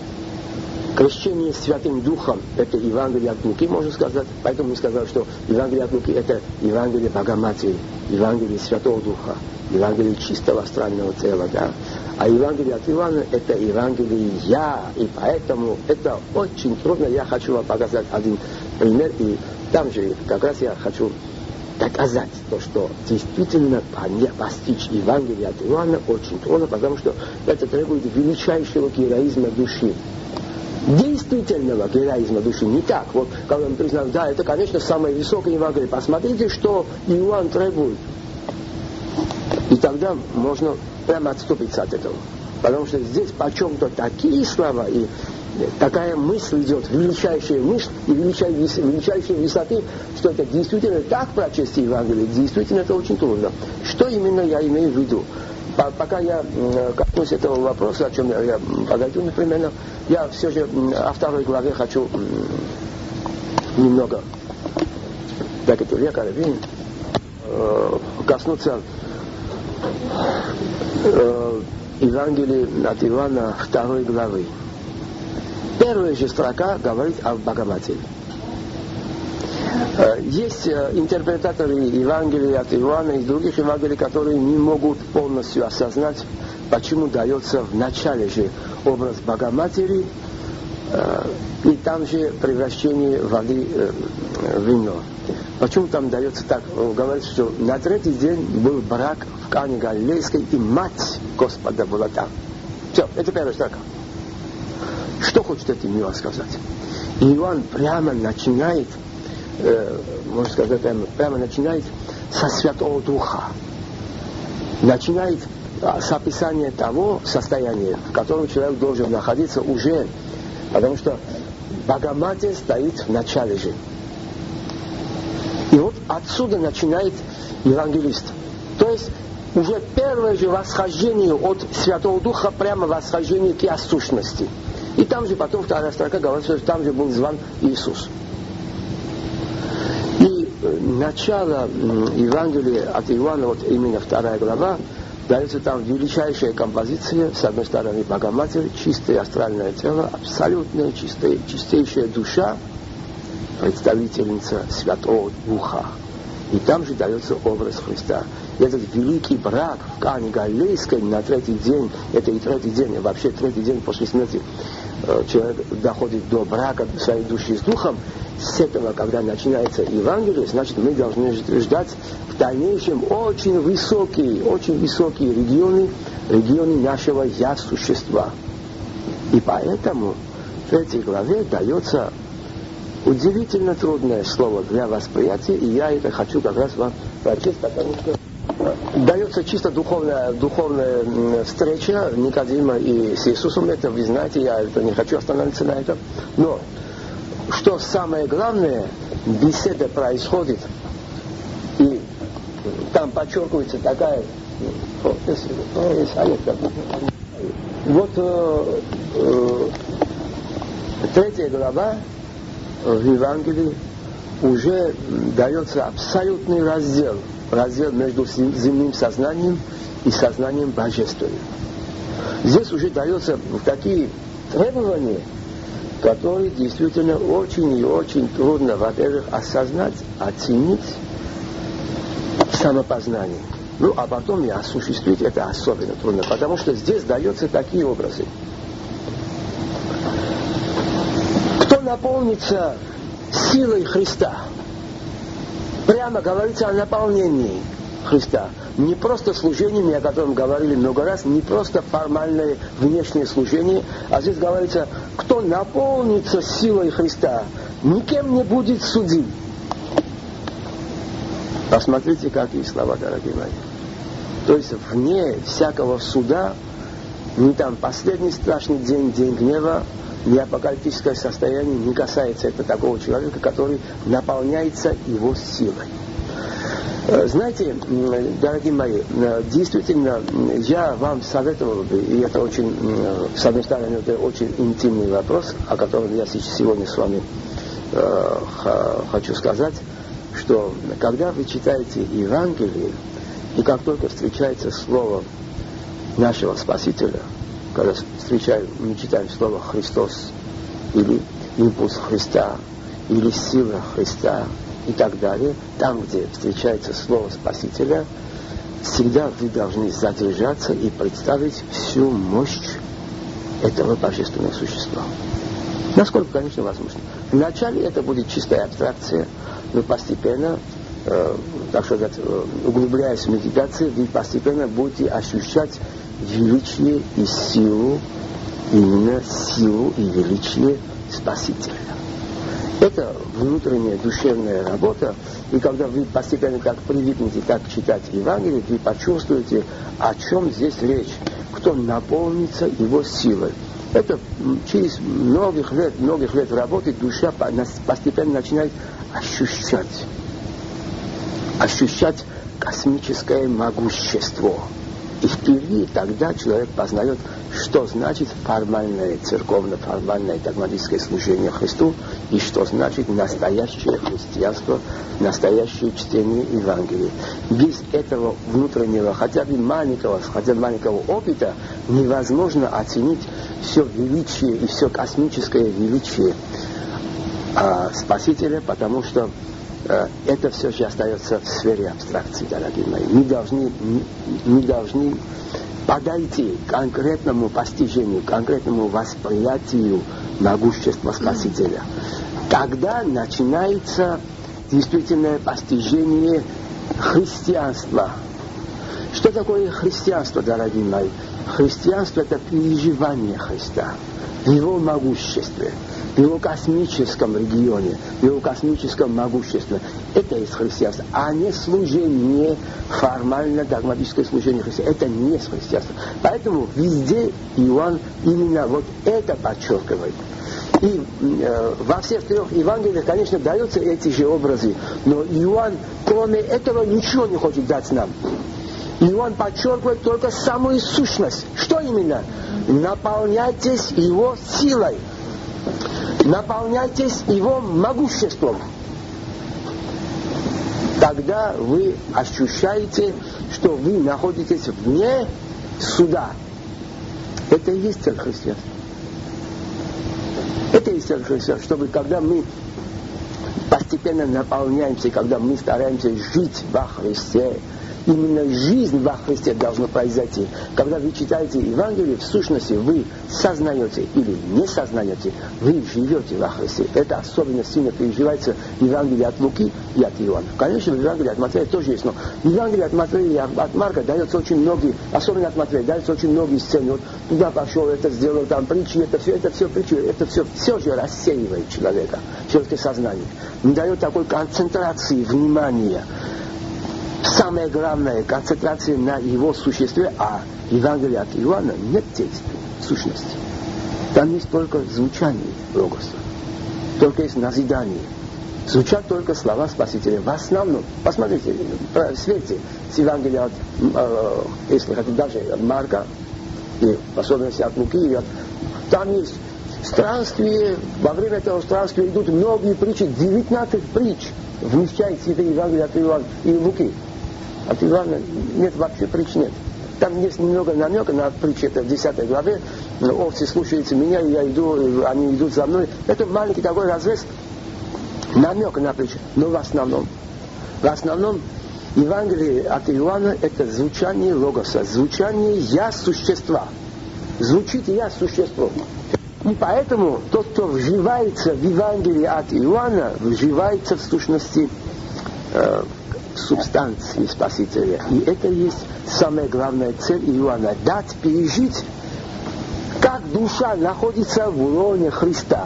Крещение Святым Духом – это Евангелие от Луки, можно сказать. Поэтому мы сказали, что Евангелие от Луки – это Евангелие Богоматери, Евангелие Святого Духа, Евангелие чистого астрального тела, да. А Евангелие от Иоанна – это Евангелие «Я». И поэтому это очень трудно. Я хочу вам показать один пример. И там же как раз я хочу доказать то, что действительно постичь Евангелие от Иоанна очень трудно, потому что это требует величайшего героизма души. Действительного героизма души. Не так. Вот, когда мы признаем, да, это, конечно, самое высокое Евангелие. Посмотрите, что Иоанн требует. И тогда можно прямо отступиться от этого. Потому что здесь почем-то такие слова, и такая мысль идет, величайшая мысль и величайшая, величайшая высоты, что это действительно так прочесть Евангелие, действительно это очень трудно. Что именно я имею в виду? Пока я коснусь этого вопроса, о чем я, я подойду непременно, я все же о второй главе хочу немного, так это века, коснуться Евангелия от Иоанна второй главы. Первая же строка говорит о Богоматери. Есть интерпретаторы Евангелия от Иоанна и других Евангелий, которые не могут полностью осознать, почему дается в начале же образ Богоматери, и там же превращение воды в вино. Почему там дается так? Говорится, что на третий день был брак в Кане Галилейской, и мать Господа была там. Все, это первая строка. Что хочет этим Иоанн сказать? И Иоанн прямо начинает, э, можно сказать, прямо, прямо начинает со Святого Духа. Начинает с описания того состояния, в котором человек должен находиться уже, потому что Богоматерь стоит в начале же. И вот отсюда начинает евангелист. То есть уже первое же восхождение от Святого Духа, прямо восхождение к сущности. И там же потом вторая строка говорит, что там же был зван Иисус. И начало Евангелия от Иоанна, вот именно вторая глава, дается там величайшая композиция, с одной стороны Богоматерь, чистое астральное тело, абсолютная чистая, чистейшая душа, представительница Святого Духа. И там же дается образ Христа. И этот великий брак в Кане Галилейской на третий день, это и третий день, а вообще третий день после смерти человек доходит до брака своей души с Духом, с этого, когда начинается Евангелие, значит, мы должны ждать в дальнейшем очень высокие, очень высокие регионы, регионы нашего Я-существа. И поэтому в третьей главе дается удивительно трудное слово для восприятия, и я это хочу как раз вам прочесть, потому что дается чисто духовная, духовная встреча Никодима и с Иисусом, это вы знаете, я это не хочу остановиться на этом, но что самое главное, беседа происходит, и там подчеркивается такая, вот э, э, третья глава в Евангелии уже дается абсолютный раздел, раздел между земным сознанием и сознанием божественным. Здесь уже даются такие требования, которые действительно очень и очень трудно, во-первых, осознать, оценить в самопознании. Ну, а потом и осуществить это особенно трудно, потому что здесь даются такие образы. Кто наполнится силой Христа? Прямо говорится о наполнении Христа. Не просто служением, о котором говорили много раз, не просто формальное внешнее служение, а здесь говорится, кто наполнится силой Христа, никем не будет судим. Посмотрите, какие слова, дорогие мои. То есть вне всякого суда, не там последний страшный день, день гнева, ни апокалиптическое состояние не касается это такого человека, который наполняется его силой. Знаете, дорогие мои, действительно, я вам советовал бы, и это очень, с одной стороны, это очень интимный вопрос, о котором я сегодня с вами э, хочу сказать, что когда вы читаете Евангелие, и как только встречается слово нашего Спасителя, когда встречаем, мы читаем слово «Христос», или «импульс Христа», или «сила Христа», и так далее, там, где встречается слово Спасителя, всегда вы должны задержаться и представить всю мощь этого божественного существа. Насколько, конечно, возможно. Вначале это будет чистая абстракция, но постепенно, э, так сказать, э, углубляясь в медитацию, вы постепенно будете ощущать величие и силу, именно силу и величие Спасителя. Это внутренняя душевная работа, и когда вы постепенно так привыкнете так читать Евангелие, вы почувствуете, о чем здесь речь, кто наполнится его силой. Это через многих лет, многих лет работы душа постепенно начинает ощущать, ощущать космическое могущество. И впервые тогда человек познает, что значит формальное церковно-формальное догматическое служение Христу и что значит настоящее христианство, настоящее чтение Евангелия. Без этого внутреннего, хотя бы маленького, хотя бы маленького опыта невозможно оценить все величие и все космическое величие а, Спасителя, потому что это все же остается в сфере абстракции, дорогие мои. Мы должны, мы должны подойти к конкретному постижению, к конкретному восприятию могущества Спасителя. Тогда начинается действительное постижение христианства. Что такое христианство, дорогие мои? Христианство – это переживание Христа в Его могуществе, в Его космическом регионе, в Его космическом могуществе. Это есть христианство, а не служение, формально догматическое служение Христа. Это не христианство. Поэтому везде Иоанн именно вот это подчеркивает. И э, во всех трех Евангелиях, конечно, даются эти же образы, но Иоанн, кроме этого, ничего не хочет дать нам. Иоанн подчеркивает только самую сущность. Что именно? Наполняйтесь Его силой. Наполняйтесь Его могуществом. Тогда вы ощущаете, что вы находитесь вне суда. Это и есть цель христианства. Это и есть цель христианства, чтобы когда мы постепенно наполняемся, когда мы стараемся жить во Христе, именно жизнь во Христе должна произойти. Когда вы читаете Евангелие, в сущности вы сознаете или не сознаете, вы живете во Христе. Это особенно сильно переживается в Евангелии от Луки и от Иоанна. Конечно, в Евангелии от Матфея тоже есть, но в Евангелии от Матфея и от Марка дается очень многие, особенно от Матфея, дается очень многие сцены. Вот туда пошел, это сделал, там притчи, это все, это все притчи, это все, все же рассеивает человека, человеческое сознание. Не дает такой концентрации внимания. Самое главное, концентрация на его существе, а в Евангелии от Иоанна нет действия, сущности. Там есть только звучание Логоса, только есть назидание. Звучат только слова Спасителя. В основном, посмотрите, сверьте с Евангелия от, э, если хотите, даже от Марка, и в особенности от Луки, и от, там есть странствие, во время этого странствия идут многие притчи, девятнадцать притч вмещается это Евангелие от Иоанна и Луки. От Иоанна нет вообще притч, нет. Там есть немного намека на притчи, это в десятой главе. Овцы слушаются меня, и я иду, они идут за мной. Это маленький такой разрез, намек на притчи. Но в основном, в основном Евангелие от Иоанна это звучание Логоса, звучание «я» существа. Звучит «я» существо. И поэтому тот, кто вживается в Евангелие от Иоанна, вживается в сущности э, субстанции Спасителя. И это есть самая главная цель Иоанна. Дать пережить, как душа находится в лоне Христа.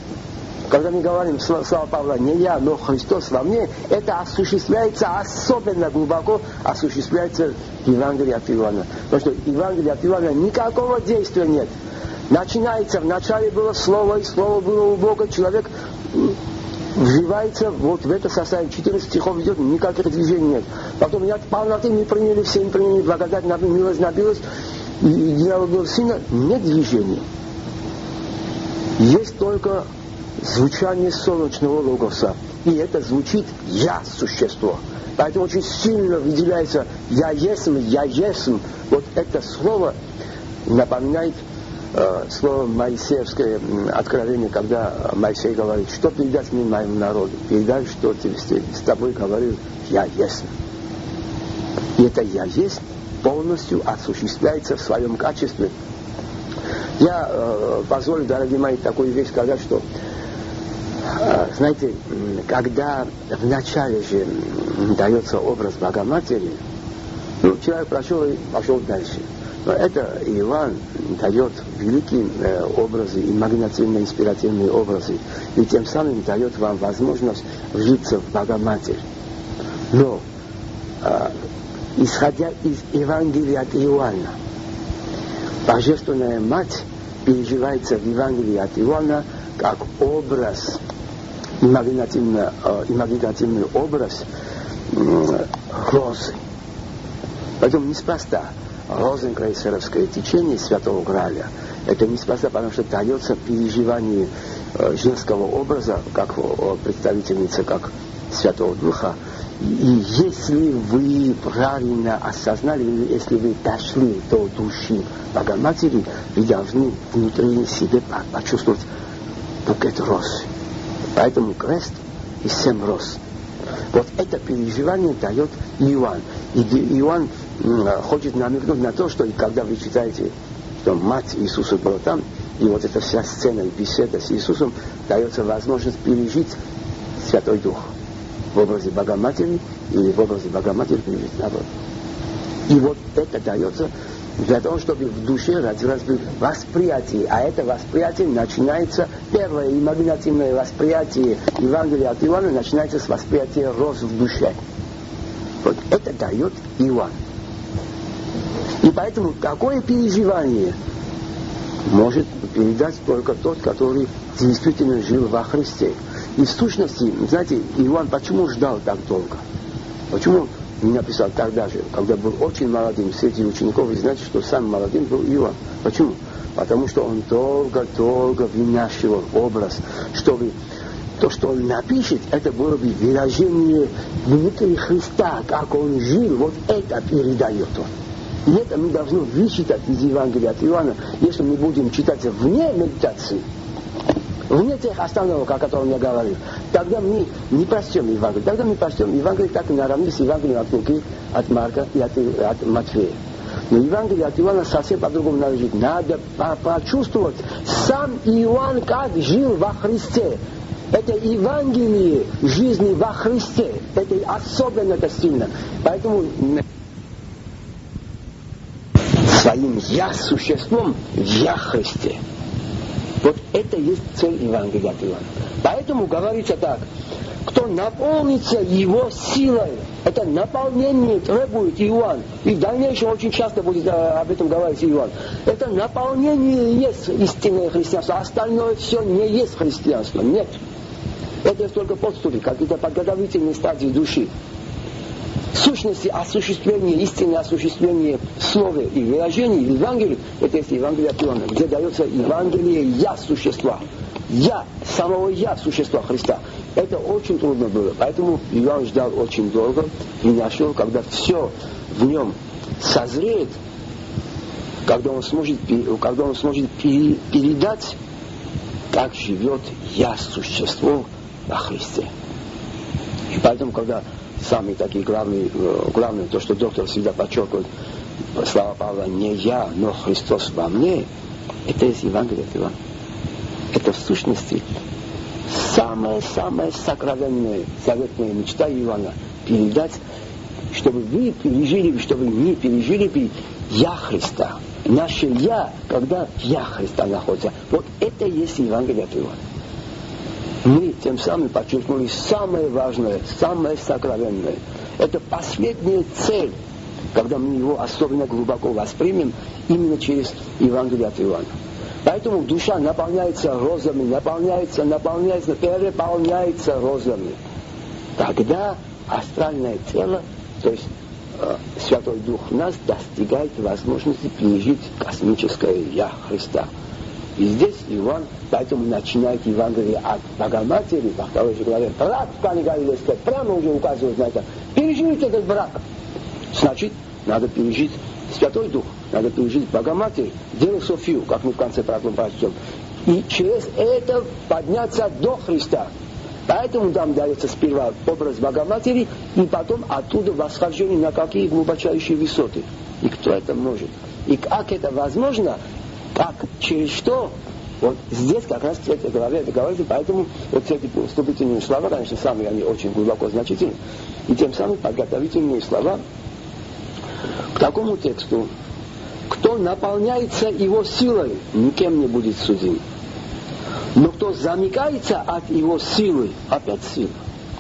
Когда мы говорим, слава Павла, не я, но Христос во мне, это осуществляется особенно глубоко, осуществляется в Евангелии от Иоанна. Потому что в Евангелии от Иоанна никакого действия нет. Начинается, вначале было Слово, и Слово было у Бога, человек вживается вот в это состояние, четырнадцать стихов идет, никаких движений нет. Потом я полноты не приняли, все не приняли, благодать, милость набилась, и дьявол был сильно, нет движения. Есть только звучание солнечного Логоса, и это звучит «я» существо. Поэтому очень сильно выделяется «я есмь», «я есмь». Вот это слово напоминает слово Моисеевское откровение, когда Моисей говорит, что передать мне моему народу? Передай, что ты с тобой говорил, я есть. И это я есть полностью осуществляется в своем качестве. Я э, позволю, дорогие мои, такую вещь сказать, что э, знаете, когда вначале же дается образ Богоматери, ну, человек прошел и пошел дальше. Но это Иоанн дает великие э, образы, имагинативные, инспиративные образы, и тем самым дает вам возможность вжиться в Богоматерь. Но, э, исходя из Евангелия от Иоанна, Божественная Мать переживается в Евангелии от Иоанна как образ, имагинативный, э, имагинативный образ э, розы. Поэтому неспроста розенкрейцеровское течение Святого Граля, это неспроста, потому что дается переживание э, женского образа, как э, представительница, как Святого Духа. И если вы правильно осознали, если вы дошли до души Богоматери, вы должны внутри себя почувствовать букет роз. Поэтому крест и семь роз. Вот это переживание дает Иоанн. И Иоанн хочет намекнуть на то, что и когда вы читаете, что мать Иисуса была там, и вот эта вся сцена и беседа с Иисусом, дается возможность пережить Святой Дух. в образе Богоматери или в образе Богоматери пережить наоборот. И вот это дается для того, чтобы в душе развилось восприятие. А это восприятие начинается, первое имагинативное восприятие Евангелия от Иоанна начинается с восприятия роз в душе. Вот это дает Иоанн. И поэтому такое переживание может передать только тот, который действительно жил во Христе. И в сущности, знаете, Иоанн почему ждал так долго? Почему не написал тогда же, когда был очень молодым среди учеников, и знаете, что самым молодым был Иоанн? Почему? Потому что он долго-долго вынашивал образ, чтобы то, что он напишет, это было бы выражение внутри Христа, как он жил, вот это передает он. И это мы должны вычитать из Евангелия от Иоанна, если мы будем читать вне медитации, вне тех остановок, о которых я говорил, тогда мы не прочтем Евангелие. Тогда мы прочтем Евангелие так наравне с Евангелием от Луки, от Марка и от, от Матфея. Но Евангелие от Иоанна совсем по-другому надо жить. Надо почувствовать сам Иоанн, как жил во Христе. Это Евангелие жизни во Христе. Это особенно это сильно. Поэтому своим «я-существом» в «я-Христе». Вот это есть цель Евангелия от Иоанна. Поэтому говорится так: кто наполнится его силой, это наполнение требует Иоанн. И в дальнейшем очень часто будет об этом говорить Иоанн. Это наполнение есть истинное христианство, а остальное все не есть христианство. Нет. Это есть только подступы, какие-то подготовительные стадии души. В сущности, осуществление, истинное осуществление слова и выражений в Евангелии, это есть Евангелие от Иоанна, где дается Евангелие «Я» существа. «Я», самого «Я» существа Христа. Это очень трудно было. Поэтому Иоанн ждал очень долго и нашел, когда все в нем созреет, когда он сможет, когда он сможет передать, как живет «Я» существо во Христе. И поэтому, когда самые такие главные, главное, то, что доктор всегда подчеркивает, слова Павла, не я, но Христос во мне, это есть Евангелие от Иоанна. Это в сущности самая-самая сокровенная, заветная мечта Иоанна передать, чтобы вы пережили, чтобы мы пережили бы я Христа. Наше я, когда я Христа находится. Вот это есть Евангелие от Иоанна. Мы тем самым подчеркнули самое важное, самое сокровенное. Это последняя цель, когда мы его особенно глубоко воспримем именно через Евангелие от Иоанна. Поэтому душа наполняется розами, наполняется, наполняется, переполняется розами. Тогда астральное тело, то есть э, Святой Дух в нас достигает возможности пережить космическое Я Христа. И здесь Иоанн поэтому начинает Евангелие от Богоматери, во второй же главе, брак в Кане Галилейской, прямо уже указывает на это. Пережить этот брак. Значит, надо пережить Святой Дух, надо пережить Богоматерь, дело Софию, как мы в конце программы прочтем. И через это подняться до Христа. Поэтому там дается сперва образ Богоматери, и потом оттуда восхождение на какие глубочайшие высоты. И кто это может? И как это возможно? Как? Через что? Вот здесь как раз в третьей главе это говорится, поэтому вот эти вступительные слова, конечно, сами они очень глубоко значительны, и тем самым подготовительные слова к такому тексту: кто наполняется его силой, никем не будет судим. Но кто замыкается от его силы, опять сила,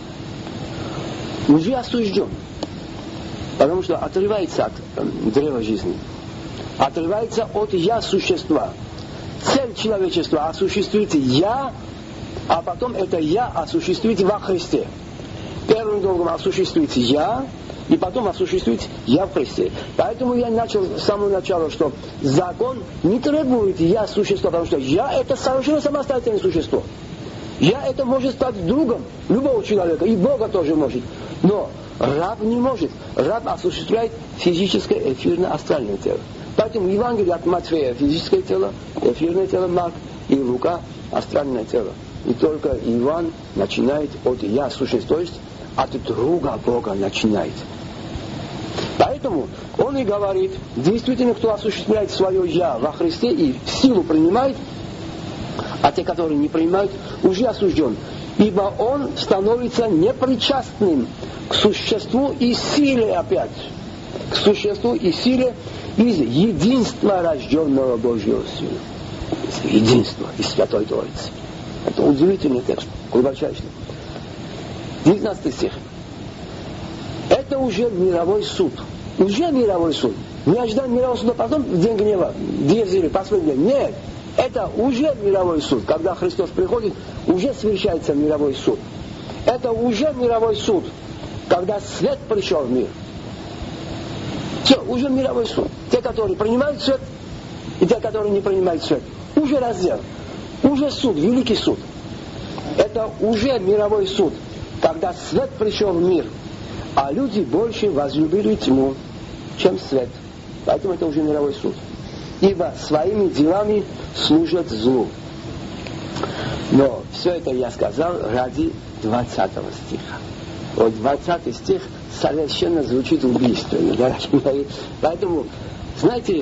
уже осужден, потому что отрывается от э, древа жизни, отрывается от я существа. Цель человечества осуществить я, а потом это я осуществить во Христе. Первым долгом осуществить я, и потом осуществить я в Христе. Поэтому я начал с самого начала, что закон не требует я существа, потому что я это совершенно самостоятельное существо. Я это может стать другом любого человека, и Бога тоже может. Но раб не может. Раб осуществляет физическое, эфирное, астральное тело. Поэтому Евангелие от Матфея физическое тело, эфирное тело Марк, и Лука астральное тело. И только Иоанн начинает от я существа, то есть от друга Бога начинает. Поэтому он и говорит, действительно, кто осуществляет свое я во Христе и силу принимает, а те, которые не принимают, уже осужден. ибо он становится непричастным к существу и силе опять, к существу и силе из единства рожденного Божьего Сына. Из единства, из Святой Троицы. Это удивительный текст, глубочайший. девятнадцатый стих. Это уже мировой суд. Уже мировой суд. Не ожидаем мирового суда потом в день гнева, дезири, последний день. Нет. Это уже мировой суд. Когда Христос приходит, уже совершается мировой суд. Это уже мировой суд. Когда свет пришел в мир. Все, уже мировой суд. Те, которые принимают свет, и те, которые не принимают свет. Уже раздел. Уже суд, великий суд. Это уже мировой суд. Когда свет пришел в мир, а люди больше возлюбили тьму, чем свет. Поэтому это уже мировой суд. Ибо своими делами служат злу. Но все это я сказал ради двадцатого стиха. Вот двадцатый стих совершенно звучит убийственно. Да? Поэтому, знаете,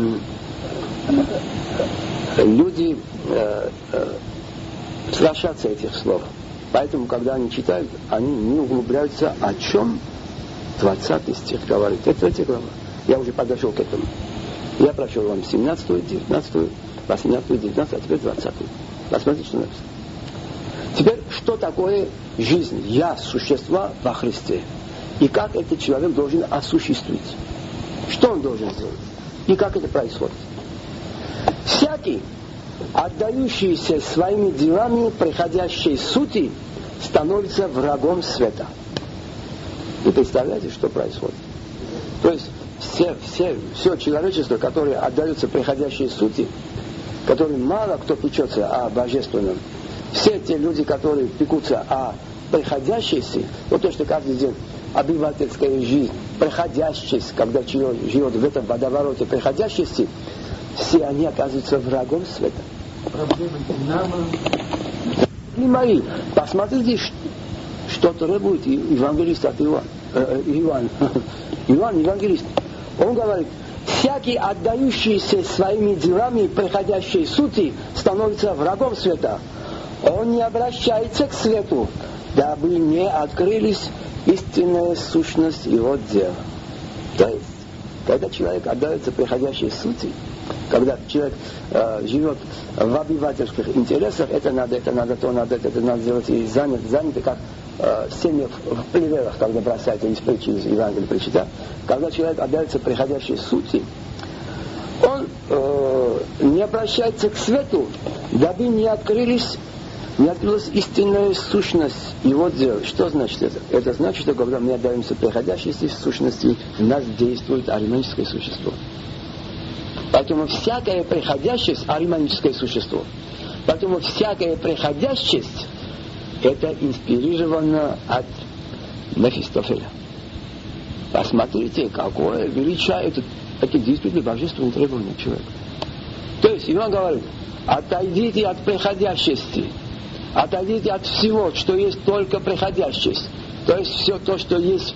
люди э, э, страшатся этих слов. Поэтому, когда они читают, они не углубляются, о чем двадцатый стих говорит. Это третья глава. Я уже подошел к этому. Я прочел вам семнадцатую, девятнадцатую, восемнадцатую, девятнадцатую, а теперь двадцатую. Посмотрите, что написано. Теперь, что такое жизнь? Я, существа во Христе. И как этот человек должен осуществить? Что он должен сделать? И как это происходит? Всякий, отдающийся своими делами приходящей сути, становится врагом света. Вы представляете, что происходит? То есть все, все, все человечество, которое отдается приходящей сути, которым мало кто печется о божественном, все те люди, которые пекутся о приходящейся, вот то, что каждый день обывательская жизнь, приходящесть, когда человек живет в этом водовороте приходящести, все они оказываются врагом света. Проблемы Динамо. И мои, посмотрите, что требует евангелист от Иоанна. Э, Иоанн. Иоанн, евангелист. Он говорит, всякий, отдающийся своими делами приходящей сути, становится врагом света. Он не обращается к свету, дабы не открылись истинная сущность его дела. То есть, когда человек отдается приходящей сути, когда человек э, живет в обывательских интересах, это надо, это надо, то надо, это надо сделать, и занят, занят, как э, семьи в, в плевелах, когда бросают из притчи, из Евангелия притчи, да? Когда человек отдается приходящей сути, он э, не обращается к свету, дабы не открылись не открылась истинная сущность его дела. Что значит это? Это значит, что когда мы отдаемся приходящей сущности, в нас действует ариманическое существо. Поэтому всякая приходящесть — ариманическое существо. Поэтому всякая приходящесть — это инспирировано от Мефистофеля. Посмотрите, какое величие это, это действительно божественное требование человека. То есть Иоанн говорит, отойдите от приходящести. Отойдите от всего, что есть только приходящесть. То есть все то, что есть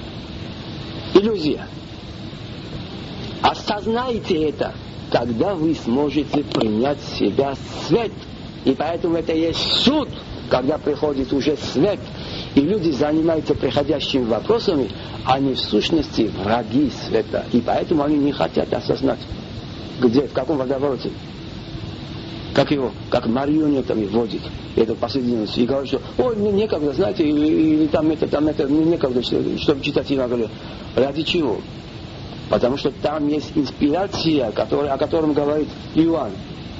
иллюзия. Осознайте это, тогда вы сможете принять в себя свет. И поэтому это есть суд, когда приходит уже свет, и люди занимаются приходящими вопросами, они в сущности враги света. И поэтому они не хотят осознать, где, в каком водовороте. Как его, как марионетами водит эту посредственность. И говорит, что ой, мне некогда, знаете, или, или там это, там это, мне некогда, чтобы читать Евангелие. Ради чего? Потому что там есть инспирация, которая, о котором говорит Иоанн.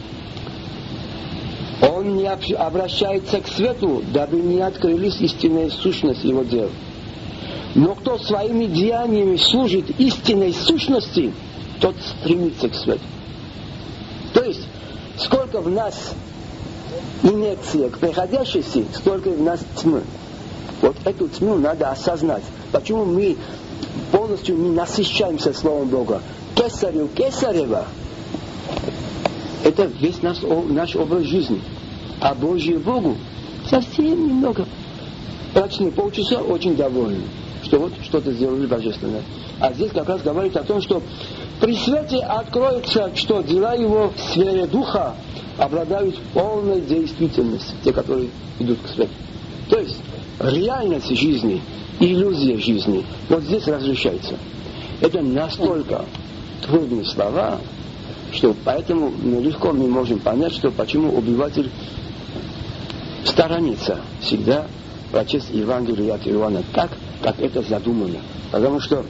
Он не обращается к свету, дабы не открылись истинная сущность его дел. Но кто своими деяниями служит истинной сущности, тот стремится к свету. То есть, сколько в нас инерция к приходящести, столько в нас тьмы. Вот эту тьму надо осознать. Почему мы полностью не насыщаемся Словом Бога? Кесарю Кесарева — это весь наш, наш образ жизни. А Божьему Богу совсем немного. Прочли полчаса, очень довольны, что вот что-то сделали божественное. А здесь как раз говорит о том, что При свете откроется, что дела его в сфере духа обладают полной действительностью, те, которые идут к свету. То есть реальность жизни, иллюзия жизни, вот здесь разрешается. Это настолько трудные слова, что поэтому легко мы можем понять, что почему обыватель сторонится всегда прочесть Евангелие от Иоанна так, как это задумано. Потому что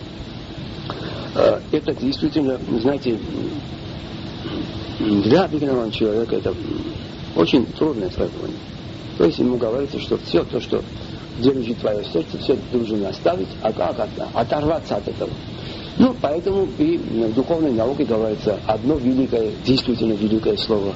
э, это действительно, знаете, для обыкновенного человека это очень трудное требование. То есть ему говорится, что все то, что держит твое сердце, все ты должен оставить, а как оторваться от этого. Ну, поэтому и в духовной науке говорится одно великое, действительно великое слово.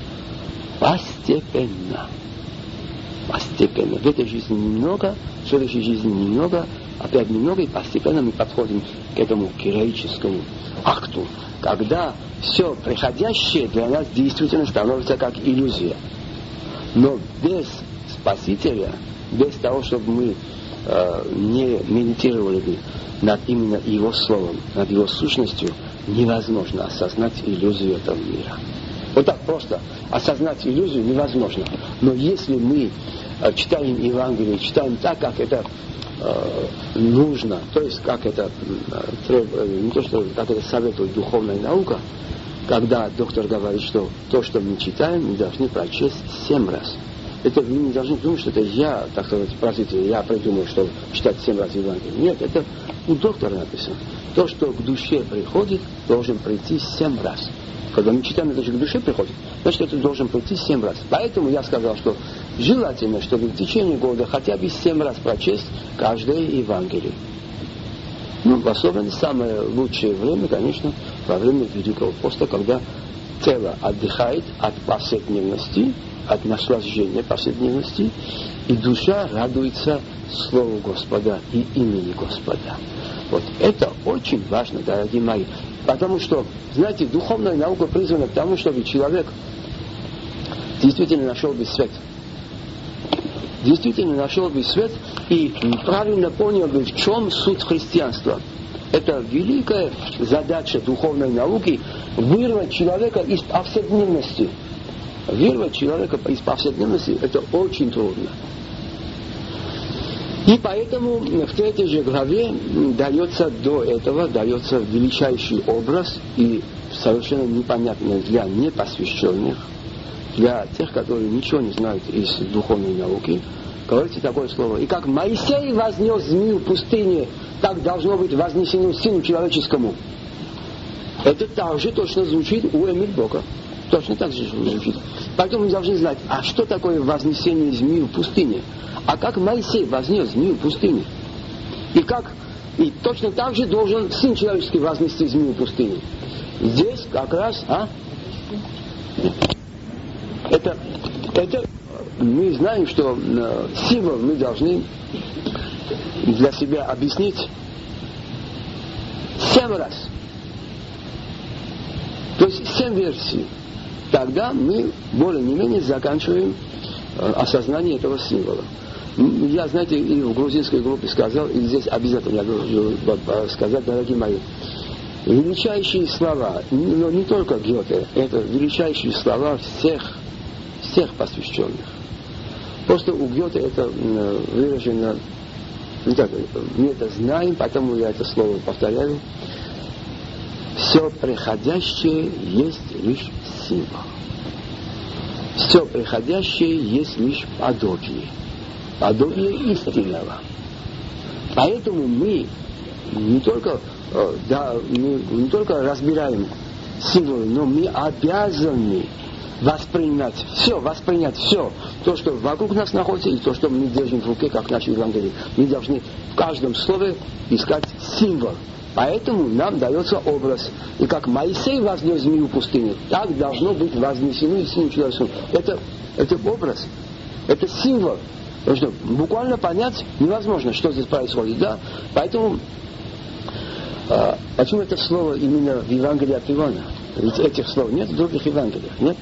Постепенно. Постепенно. В этой жизни немного, в следующей жизни немного, опять немного, и постепенно мы подходим к этому героическому акту, когда все приходящее для нас действительно становится как иллюзия. Но без Спасителя, без того, чтобы мы э, не медитировали бы над именно Его Словом, над Его сущностью, невозможно осознать иллюзию этого мира. Вот так просто осознать иллюзию невозможно. Но если мы э, читаем Евангелие, читаем так, как это э, нужно, то есть как это э, треб, э, не то, что как это советует духовная наука, когда доктор говорит, что то, что мы читаем, мы должны прочесть семь раз. Это вы не должны думать, что это я, так сказать, простите, я придумал, что читать семь раз Евангелие. Нет, это у доктора написано. То, что к душе приходит, должен прийти семь раз. Когда мы читаем, это же к душе приходит, значит, это должен прийти семь раз. Поэтому я сказал, что желательно, чтобы в течение года хотя бы семь раз прочесть каждое Евангелие. Ну, в особенности самое лучшее время, конечно, во время Великого Поста, когда тело отдыхает от повседневности, от наслаждения повседневности, и душа радуется Слову Господа и имени Господа. Вот это очень важно, дорогие мои. Потому что, знаете, духовная наука призвана к тому, чтобы человек действительно нашел бы свет. Действительно нашел бы свет и правильно понял бы, в чем суть христианства. Это великая задача духовной науки — вырвать человека из повседневности. Вырвать человека из повседневности — это очень трудно. И поэтому в третьей же главе дается до этого, дается величайший образ, и совершенно непонятный для непосвященных, для тех, которые ничего не знают из духовной науки, говорится такое слово. И как Моисей вознес змею в пустыне, так должно быть вознесено Сыну Человеческому. Это также точно звучит у Эмиль Бока. Точно так же звучит. Поэтому мы должны знать, а что такое вознесение змеи в пустыне? А как Моисей вознес змею в пустыне? И как, и точно так же должен Сын Человеческий вознести змею в пустыне. Здесь как раз, а? Это, это мы знаем, что э, символ мы должны для себя объяснить семь раз. То есть семь версий. Тогда мы более-менее заканчиваем э, осознание этого символа. Я, знаете, и в грузинской группе сказал, и здесь обязательно я должен сказать, дорогие мои, величайшие слова, но не только Гёте, это величайшие слова всех, всех посвященных. Просто у Гёте это э, выражено, не так, мы это знаем, поэтому я это слово повторяю. Все приходящее есть лишь символ. Все приходящее есть лишь подобие. Подобие истинного. Поэтому мы не только, э, да, мы не только разбираем символы, но мы обязаны воспринять все, воспринять все, то, что вокруг нас находится, и то, что мы держим в руке, как наше Евангелие. Мы должны в каждом слове искать символ. Поэтому нам дается образ. И как Моисей вознес змею в пустыне, так должно быть вознесено и Сыну Человеческому. Это, это образ, это символ. Потому что буквально понять невозможно, что здесь происходит. Да? Поэтому, э, почему это слово именно в Евангелии от Иоанна? Ведь этих слов нет в других Евангелиях, нет?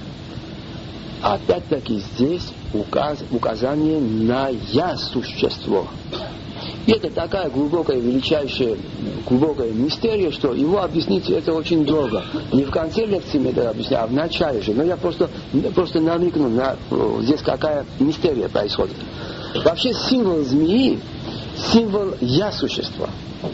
Опять-таки здесь указ, указание на «я» существо. И это такая глубокая, величайшая, глубокая мистерия, что его объяснить это очень долго. Не в конце лекции мы это объясняем, а в начале же. Но я просто, просто намекну, на, здесь какая мистерия происходит. Вообще символ змеи, символ я-существа.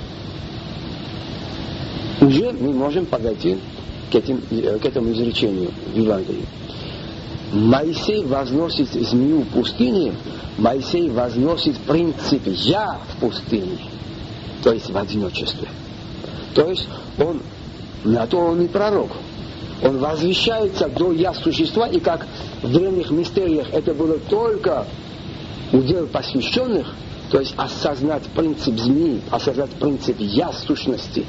Уже мы можем подойти к, этим, к этому изречению в Евангелии. Моисей возносит змею в пустыне, Моисей возносит принцип «я» в пустыне, то есть в одиночестве. То есть он, на то он и пророк. Он возвещается до «я» существа, и как в древних мистериях это было только удел посвященных, то есть осознать принцип змеи, осознать принцип «я» сущности.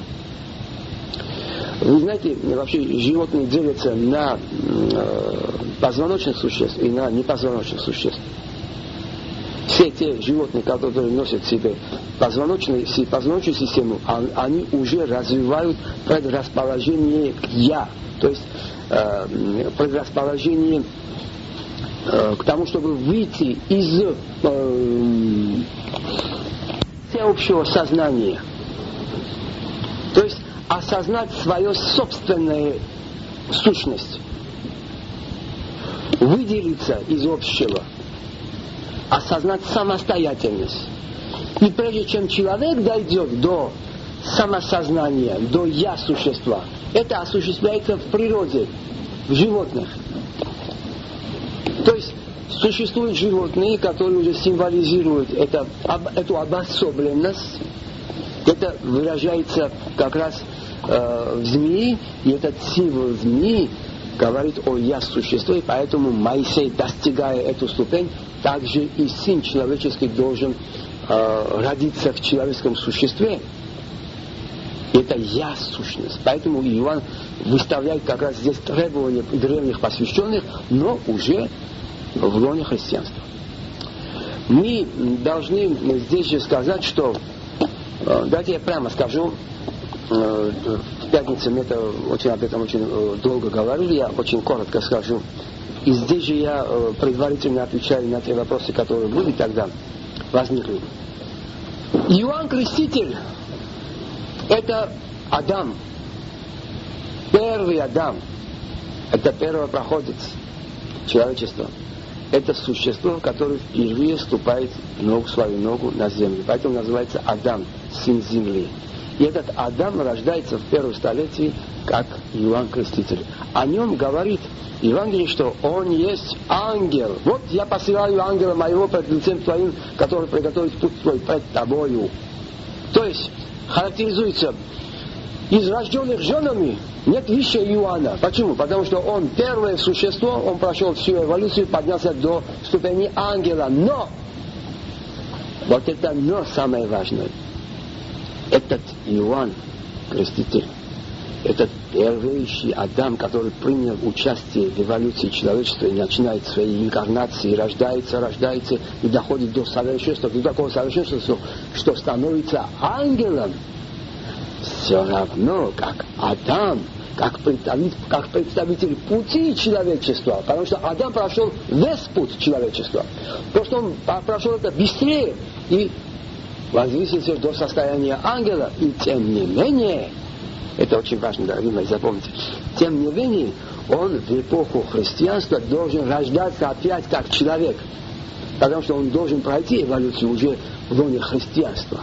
Вы знаете, вообще животные делятся на э, позвоночных существ и на непозвоночных существ. Все те животные, которые носят в себе позвоночную, позвоночную систему, они уже развивают предрасположение к «я», то есть э, предрасположение э, к тому, чтобы выйти из э, всеобщего сознания. То есть осознать свою собственную сущность, выделиться из общего, осознать самостоятельность. И прежде чем человек дойдет до самосознания, до я-существа, это осуществляется в природе, в животных. То есть существуют животные, которые уже символизируют это, эту обособленность. Это выражается как раз э, в змеи, и этот символ змеи говорит о я-существе, и поэтому Моисей, достигая эту ступень, также и Сын Человеческий должен э, родиться в человеческом существе. Это я-сущность. Поэтому Иоанн выставляет как раз здесь требования древних посвященных, но уже в лоне христианства. Мы должны здесь же сказать, что давайте я прямо скажу, в пятницу мы это очень, об этом очень долго говорили, я очень коротко скажу. И здесь же я предварительно отвечаю на те вопросы, которые были тогда, возникли. Иоанн Креститель – это Адам, первый Адам, это первопроходец человечества. Это существо, которое впервые ступает ногу, свою ногу на землю. Поэтому называется Адам, сын земли. И этот Адам рождается в первом столетии как Иоанн Креститель. О нем говорит Евангелие, что он есть ангел. Вот я посылаю ангела моего пред лицем твоим, который приготовит путь твой пред тобою. То есть характеризуется: из рожденных женами нет выше Иоанна. Почему? Потому что он первое существо, он прошел всю эволюцию, поднялся до ступени ангела. Но, вот это но самое важное, этот Иоанн Креститель, этот первейший Адам, который принял участие в эволюции человечества и начинает свои инкарнации, рождается, рождается и доходит до совершенства, до такого совершенства, что становится ангелом, все равно, как Адам, как представитель, как представитель пути человечества, потому что Адам прошел весь путь человечества. Просто он прошел это быстрее и возвысился до состояния ангела, и тем не менее, это очень важно, дорогие мои, запомните, тем не менее, он в эпоху христианства должен рождаться опять как человек, потому что он должен пройти эволюцию уже в лоне христианства.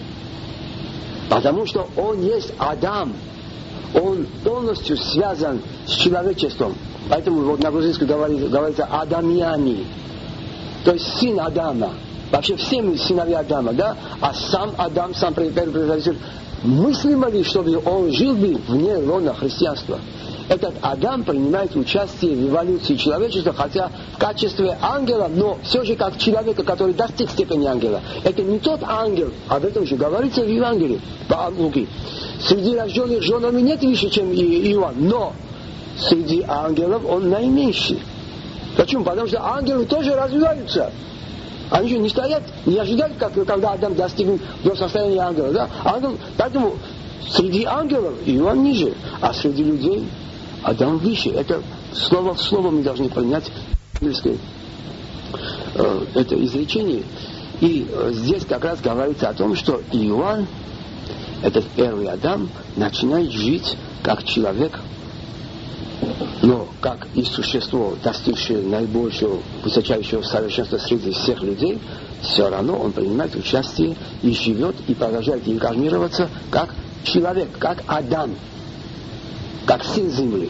Потому что он есть Адам, он полностью связан с человечеством. Поэтому вот на грузинском говорится, говорится Адамьяни, то есть сын Адама. Вообще все мы сыновья Адама, да? А сам Адам, сам первый производитель, мыслимо ли, чтобы он жил бы вне лона христианства? Этот Адам принимает участие в эволюции человечества, хотя в качестве ангела, но все же как человека, который достиг степени ангела. Это не тот ангел, об этом же говорится в Евангелии по Луке. Среди рожденных женами нет выше, чем Иоанн, но среди ангелов он наименьший. Почему? Потому что ангелы тоже развиваются. Они же не стоят, не ожидают, как, когда Адам достигнет до состояния ангела. Да? Ангел, поэтому среди ангелов Иоанн ниже, а среди людей Адам выше. Это слово в слово мы должны принять английское э, это изречение. И здесь как раз говорится о том, что Иоанн, этот первый Адам, начинает жить как человек, но как и существо, достигшее наибольшего, высочайшего совершенства среди всех людей, все равно он принимает участие и живет, и продолжает инкарнироваться как человек, как Адам, как сын земли.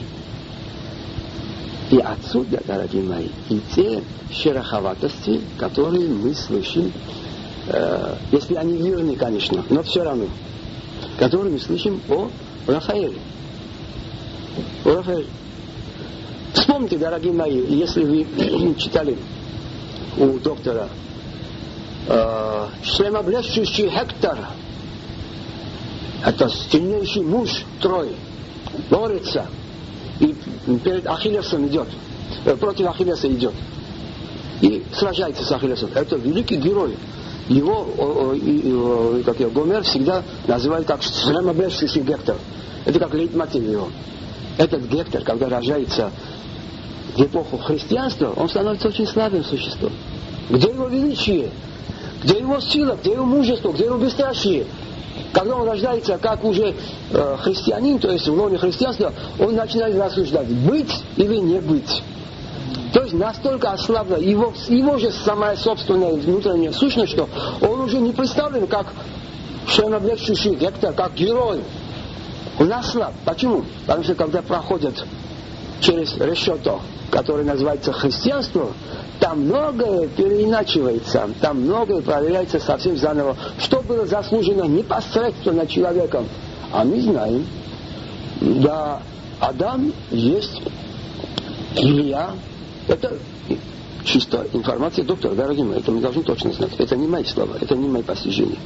И отсюда, дорогие мои, и те шероховатости, которые мы слышим, э, если они верны, конечно, но все равно, которые мы слышим о Рафаэле. О Рафаэле. Вспомните, дорогие мои, если вы читали у доктора э, «Шлемоблещущий Гектор», это сильнейший муж Трой, борется, и перед Ахиллесом идет, против Ахиллеса идет, и сражается с Ахиллесом. Это великий герой. Его, как его, Гомер всегда называет как «шлемоблещущий Гектор». Это как лейтмотив его. Этот Гектор, когда рождается в эпоху христианства, он становится очень слабым существом. Где его величие? Где его сила? Где его мужество? Где его бесстрашие? Когда он рождается как уже э, христианин, то есть в лоне христианства, он начинает рассуждать, быть или не быть. То есть настолько ослабла его, его же самая собственная внутренняя сущность, что он уже не представлен как шлемоблещущий Гектор, как герой. Он ослаб. Почему? Потому что когда проходят через решето, которое называется христианство, там многое переиначивается, там многое проверяется совсем заново, что было заслужено непосредственно человеком. А мы знаем, да, Адам есть Илья. Это чисто информация доктора, дорогие мои, это мы должны точно знать. Это не мои слова, это не мои постижения.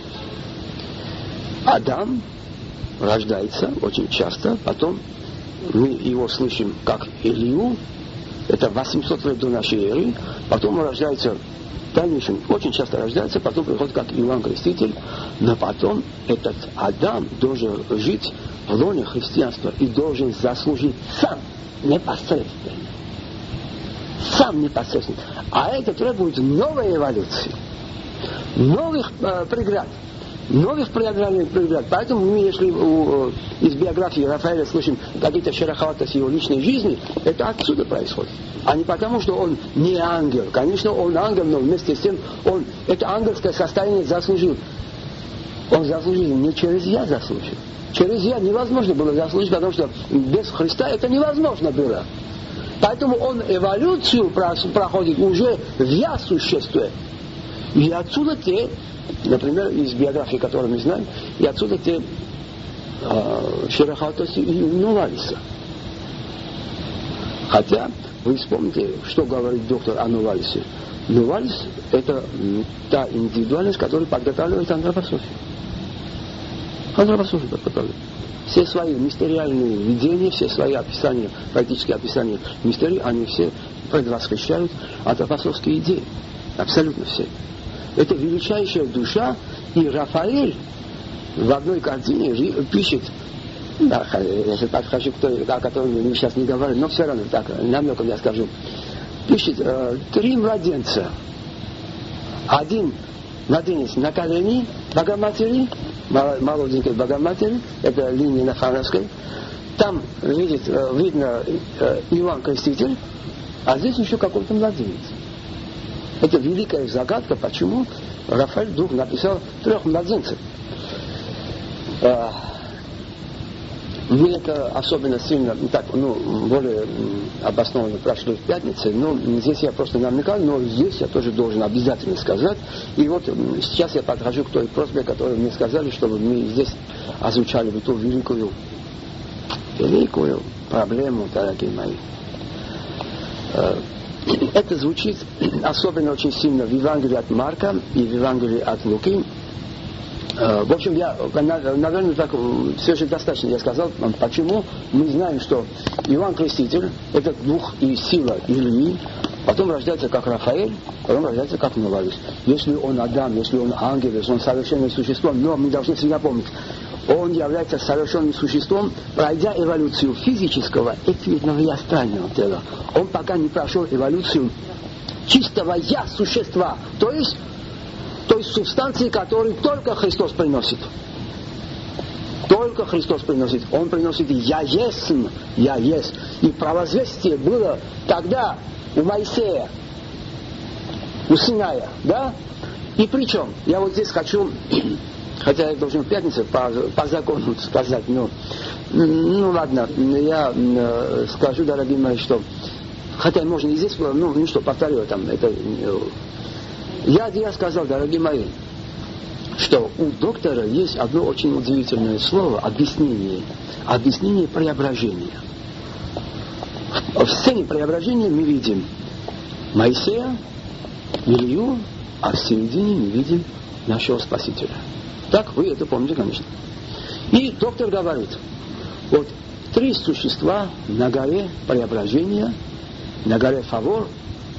Адам рождается очень часто, потом мы его слышим как Илью, это восемьсот лет до нашей эры, потом он рождается, в дальнейшем очень часто рождается, потом приходит как Иоанн Креститель, но потом этот Адам должен жить в лоне христианства и должен заслужить сам непосредственно. Сам непосредственно. А это требует новой эволюции, новых э, преград. Новых преодолений преград. Поэтому мы, если у, из биографии Рафаэля слышим какие-то шероховатости его личной жизни, это отсюда происходит. А не потому, что он не ангел. Конечно, он ангел, но вместе с тем он это ангельское состояние заслужил. Он заслужил не через «я» заслужил. Через «я» невозможно было заслужить, потому что без Христа это невозможно было. Поэтому он эволюцию проходит уже в «я» существе. И отсюда те, например, из биографии, которую мы знаем, и отсюда те э, шероховатости и Нувалиса. Хотя, вы вспомните, что говорит доктор о Нувалисе. Нувалис – это та индивидуальность, которая подготавливает антропософию. Антропософию подготавливает. Все свои мистериальные видения, все свои описания, практические описания мистерий, они все предвосхищают антропософские идеи. Абсолютно все. Это величайшая душа, и Рафаэль в одной картине пишет, да, если так хочу, о котором мы сейчас не говорим, но все равно так, намеком я скажу, пишет э, три младенца. Один младенец на колени Богоматери, молоденькой Богоматери, это линия на Фановской, там видит, э, видно э, Иоанн Креститель, а здесь еще какой-то младенец. Это великая загадка, почему Рафаэль вдруг написал трех младенцев. Мне это особенно сильно, так, ну, более обоснованно прошло в пятницу, но здесь я просто намекал, но здесь я тоже должен обязательно сказать. И вот сейчас я подхожу к той просьбе, которую мне сказали, чтобы мы здесь озвучали бы ту великую, великую проблему, дорогие мои. Это звучит особенно очень сильно в Евангелии от Марка и в Евангелии от Луки. В общем, я, наверное, так все же достаточно я сказал, почему мы знаем, что Иоанн Креститель – это дух и сила Ильи, потом рождается как Рафаэль, потом рождается как Нувалис. Если он Адам, если он ангел, если он совершенное существо, но мы должны всегда помнить, он является совершенным существом, пройдя эволюцию физического, эфирного и астрального тела. Он пока не прошел эволюцию чистого «я» существа. То есть той субстанции, которую только Христос приносит. Только Христос приносит. Он приносит «Я есмь, я есть». И провозвестие было тогда у Моисея, у Синая, да? И причем, я вот здесь хочу, хотя я должен в пятницу по, по закону сказать, но, ну ладно, я э, скажу, дорогие мои, что, хотя можно и здесь, ну, ну что, повторю там, это, я, я сказал, дорогие мои, что у доктора есть одно очень удивительное слово, объяснение, объяснение преображения. В сцене преображения мы видим Моисея, Илью, а в середине мы видим нашего Спасителя. Так, вы это помните, конечно. И доктор говорит, вот три существа на горе преображения, на горе Фавор,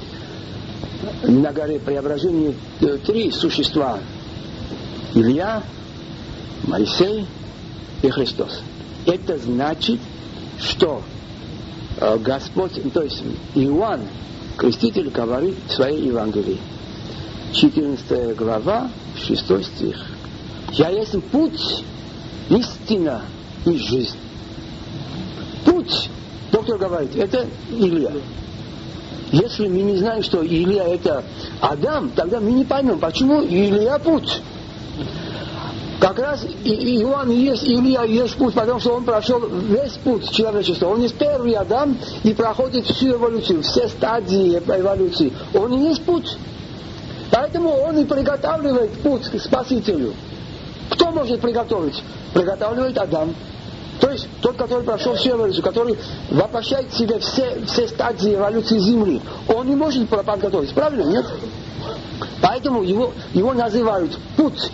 на горе преображения три существа: Илья, Моисей и Христос. Это значит, что Господь, то есть Иоанн, Креститель, говорит в своей Евангелии, четырнадцатая глава, шестой стих. «Я есть путь, истина и жизнь». Путь, доктор говорит, это Илья. Если мы не знаем, что Илья это Адам, тогда мы не поймем, почему Илья путь. Как раз Иоанн есть Илья, есть путь, потому что он прошел весь путь человечества. Он есть первый Адам и проходит всю эволюцию, все стадии эволюции. Он и есть путь. Поэтому он и приготавливает путь к Спасителю. Кто может приготовить? Приготавливает Адам. То есть тот, который прошел всю эволюцию, который воплощает в себе все, все стадии эволюции Земли. Он не может подготовить. Правильно? Нет? Поэтому его, его называют путь.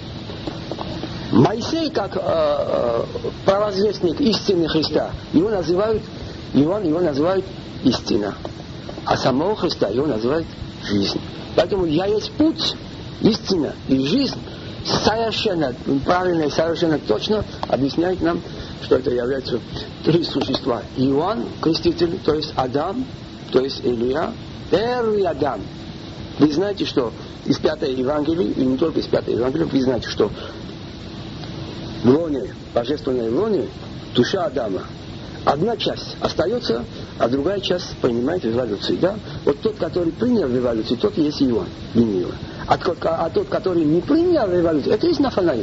Моисей, как э, э, провозвестник истины Христа, его называют, Иоанн его называют истина. А самого Христа его называют жизнь. Поэтому я есть путь, истина и жизнь совершенно правильно и совершенно точно объясняет нам, что это является три существа. Иоанн, Креститель, то есть Адам, то есть Илья, первый Адам. Вы знаете, что из пятой Евангелии, и не только из пятой Евангелии, вы знаете, что в лоне, божественной лоне, душа Адама. Одна часть остается, а другая часть принимает в эволюции. Да? Вот тот, который принял в эволюцию, тот и есть Иоанн, Винила. А тот, а тот, который не принял в эволюцию, это есть Нафанаил.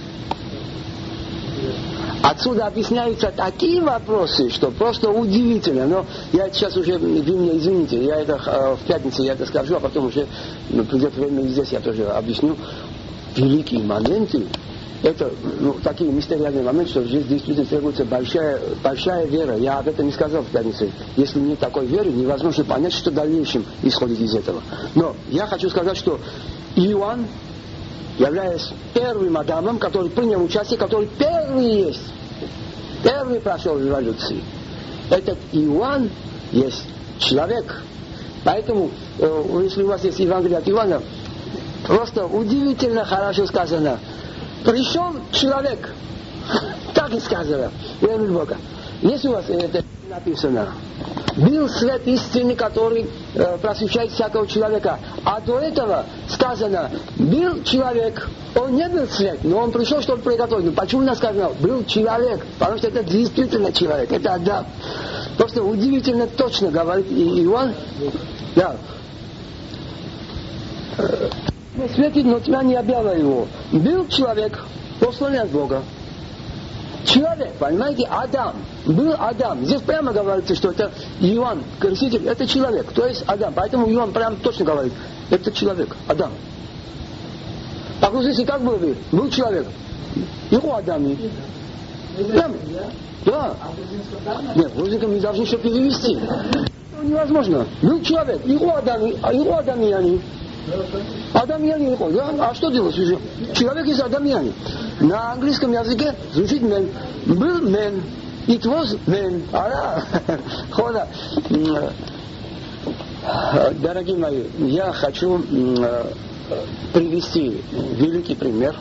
Отсюда объясняются такие вопросы, что просто удивительно. Но я сейчас уже, вы меня извините, я это в пятницу я это скажу, а потом уже ну, придет время и здесь я тоже объясню. Великие моменты. Это ну, такие мистериальные моменты, что здесь действительно требуется большая, большая вера. Я об этом не сказал в пятницу. Если нет такой веры, невозможно понять, что в дальнейшем исходит из этого. Но я хочу сказать, что Иоанн, являясь первым Адамом, который принял участие, который первый есть, первый прошел в эволюции. Этот Иоанн есть человек. Поэтому, если у вас есть Евангелие от Иоанна, просто удивительно хорошо сказано. Пришел человек, так и сказано, вернуть Бога. Если у вас это написано, был свет истины, который э, просвещает всякого человека. А до этого сказано, был человек, он не был свет, но он пришел, чтобы приготовить. Но почему у нас сказано, был человек? Потому что это действительно человек, это Адам. Просто удивительно точно говорит Иоанн. Да. Не светит, но тьма не объяла его. Был человек, посланный от Бога. Человек, понимаете, Адам. Был Адам. Здесь прямо говорится, что это Иоанн, Креститель, это человек, то есть Адам. Поэтому Иоанн прямо точно говорит, это человек, Адам. По-русски как был бы? Был человек. Его Адам. Прямо. Да. Нет, русским мы должны еще перевести. Невозможно. Был человек, его Адам, его Адам и они. Адам и Яни, да? А что делать уже? Человек из Адам и Яни. На английском языке звучит man. Был man. It was man. А, хода. Дорогие мои, я хочу привести великий пример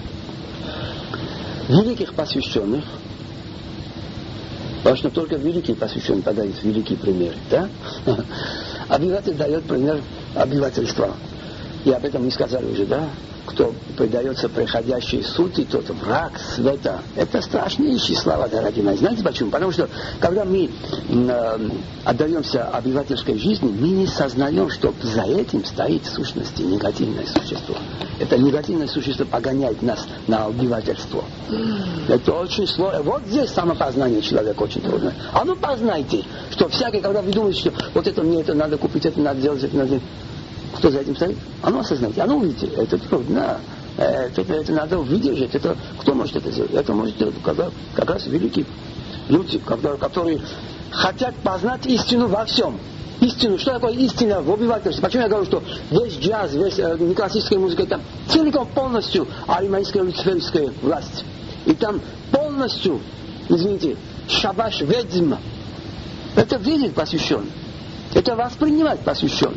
великих посвященных. Потому что только великий посвященный подает великий пример. Да? Обыватель дает пример обывательства. И об этом мы сказали уже, да? Кто предается приходящей сути, тот враг света. Это страшнейшие слова, дорогие мои. Знаете почему? Потому что, когда мы э, отдаемся обывательской жизни, мы не сознаем, что за этим стоит в сущности негативное существо. Это негативное существо погоняет нас на обывательство. Это очень сложно. Вот здесь самопознание человека очень трудно. А ну познайте, что всякий, когда вы думаете, что вот это мне это надо купить, это надо делать, это надо... Кто за этим стоит? А ну осознайте, а ну увидите. Это трудно. Это, это, это надо выдержать. Это, кто может это сделать? Это может делать когда, как раз великие люди, когда, которые хотят познать истину во всем. Истину. Что такое истина в обывательстве? Почему я говорю, что весь джаз, весь э, не классическая музыка, это целиком полностью ариманская люциферская власть. И там полностью, извините, шабаш ведьм. Это видеть посвящен. Это воспринимать посвящен.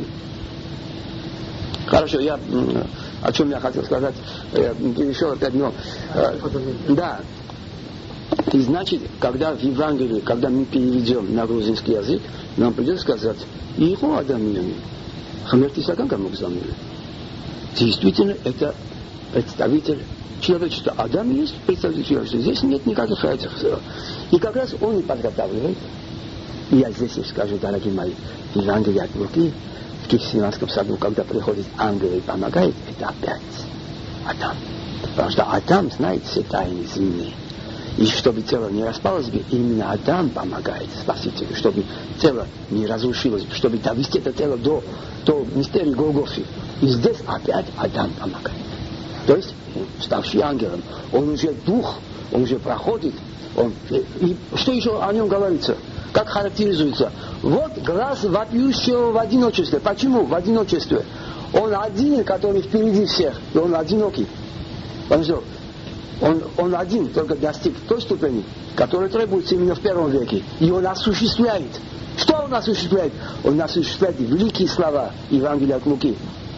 Хорошо, я о чем я хотел сказать, я перешел опять, но э, да. И значит, когда в Евангелии, когда мы переведем на грузинский язык, нам придется сказать «Иху адамиями, хамертисакан камукзамили». Действительно, это представитель человечества. Адам есть представитель человечества. Здесь нет никаких этих. И как раз он и подготавливает. И я здесь скажу, дорогие мои, в Евангелии от Луки, в Гефсиманском саду, когда приходит ангел и помогает, это опять Адам. Потому что Адам знает все тайны земли. И чтобы тело не распалось бы, именно Адам помогает Спасителю, чтобы тело не разрушилось, чтобы довести это тело до, до мистерии Голгофы. И здесь опять Адам помогает. То есть, ставший ангелом, он уже дух, он уже проходит. Он, и что еще о нем говорится? Как характеризуется? Вот глаз вопиющего в одиночестве. Почему в одиночестве? Он один, который впереди всех, и он одинокий. Потому что он, он один только достиг той ступени, которая требуется именно в первом веке. И он осуществляет. Что он осуществляет? Он осуществляет великие слова Евангелия от Луки.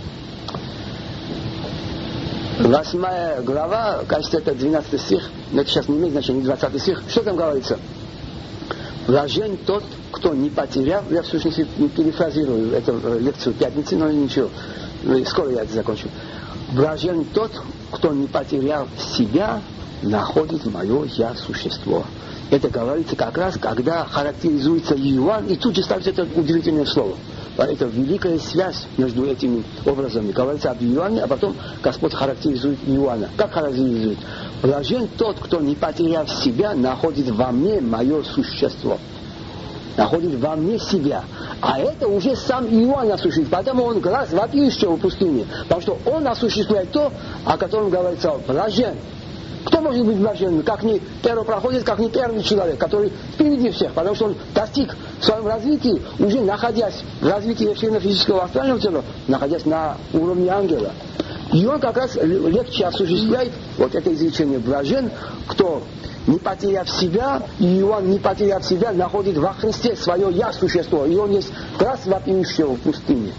Восьмая глава, кажется, это двенадцатый стих, но это сейчас не имеет значения, двадцатый стих. Что там говорится? Блажен тот, кто не потерял, я в сущности перефразирую эту лекцию пятницы, но ничего, скоро я это закончу. Блажен тот, кто не потерял себя, находит мое я существо. Это говорится как раз, когда характеризуется Иоанн, и тут же ставится это удивительное слово. Это великая связь между этими образами. Говорится об Иоанне, а потом Господь характеризует Иоанна. Как характеризует? Блажен тот, кто не потеряв себя, находит во мне мое существо. Находит во мне себя. А это уже сам Иоанн осуществляет. Поэтому он глаз вопиющего в пустыне. Потому что он осуществляет то, о котором говорится блажен. Кто может быть блаженным? Как не первопроходец, как не первый человек, который впереди всех, потому что он достиг в своем развитии, уже находясь в развитии физического астрального тела, находясь на уровне ангела. И он как раз легче осуществляет вот это изречение блажен, кто не потеряв себя, и он не потеряв себя, находит во Христе свое я существо, и он есть глаз вопиющего в пустыне.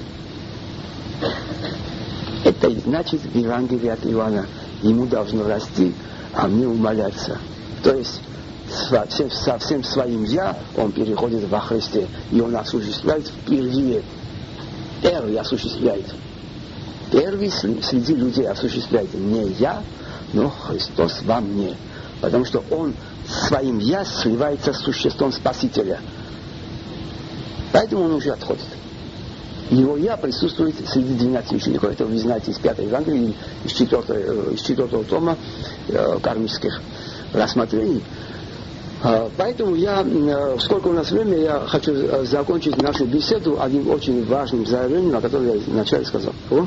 Это и значит в Евангелии от Иоанна. Ему должно расти, а мне умаляться. То есть со всем, со всем своим «я» он переходит во Христе, и он осуществляет впервые. Первый осуществляет. Первый среди людей осуществляет не «я», но Христос во мне. Потому что он своим «я» сливается с существом Спасителя. Поэтому он уже отходит. Его «я» присутствует среди двенадцати учеников. Это вы знаете из пятой Евангелии, из четвертого, из четвертого тома э, кармических рассмотрений. Э, поэтому я, э, сколько у нас времени, я хочу э, закончить нашу беседу одним очень важным заявлением, о котором я вначале сказал. О?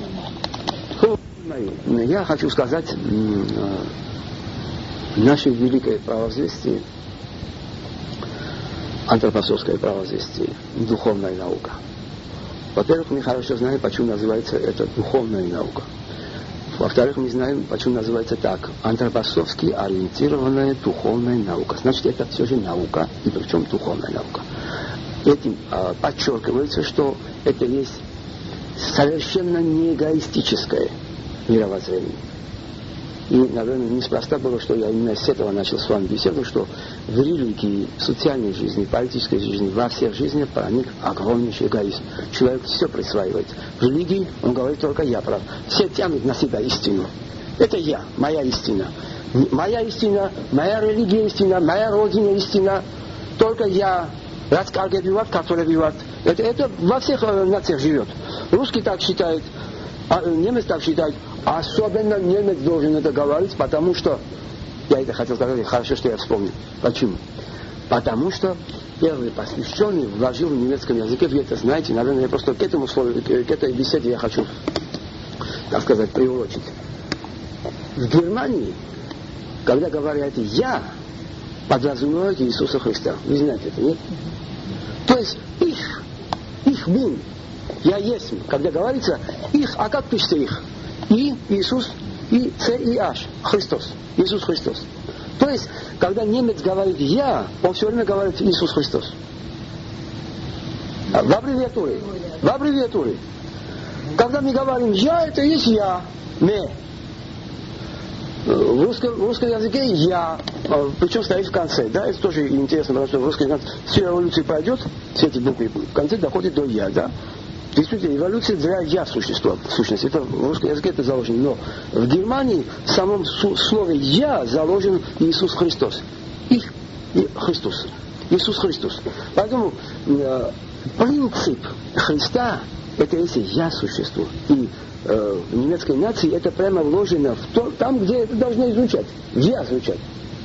Я хочу сказать э, наше великое правозвестие, антропософское правозвестие, духовная наука. Во-первых, мы хорошо знаем, почему называется это духовная наука. Во-вторых, мы знаем, почему называется так. Антропософски ориентированная духовная наука. Значит, это все же наука, и причем духовная наука. Этим э, подчеркивается, что это есть совершенно не эгоистическое мировоззрение. И, наверное, неспроста было, что я именно с этого начал с вами беседу, что в религии, в социальной жизни, в политической жизни, во всех жизнях проник огромнейший эгоизм. Человек все присваивает. В религии он говорит только я прав. Все тянут на себя истину. Это я, моя истина. Моя истина, моя религия истина, моя родина истина. Только я, раскарга виват, который виват. Это, это во всех э, нациях живет. Русский так считает, а немец так считает. Особенно немец должен это говорить, потому что, я это хотел сказать, хорошо, что я вспомнил. Почему? Потому что первый посвященный вложил в немецком языке, вы это знаете, наверное, я просто к этому слову, к этой беседе я хочу, так сказать, приурочить. В Германии, когда говорят «я», подразумевают Иисуса Христа. Вы знаете это, нет? То есть их, их бин, я есть, когда говорится их, а как пишется их? И Иисус, и Ц, и Аш, Христос, Иисус Христос. То есть, когда немец говорит «я», он все время говорит Иисус Христос. В аббревиатуре. В аббревиатуре. Когда мы говорим «я», это есть «я», «ме». В русском, в русском языке «я», причем стоит в конце. Да, это тоже интересно, потому что в русском языке все эволюции пройдет, все эти буквы, в конце доходит до «я», да. Действительно, эволюция для «я» существа, в сущности. Это, в русском языке это заложено. Но в Германии в самом слове «я» заложен Иисус Христос. И, и Христос. Иисус Христос. Поэтому э, принцип Христа – это если «я» существо. И э, в немецкой нации это прямо вложено в то, там, где это должно звучать. «Я» звучать.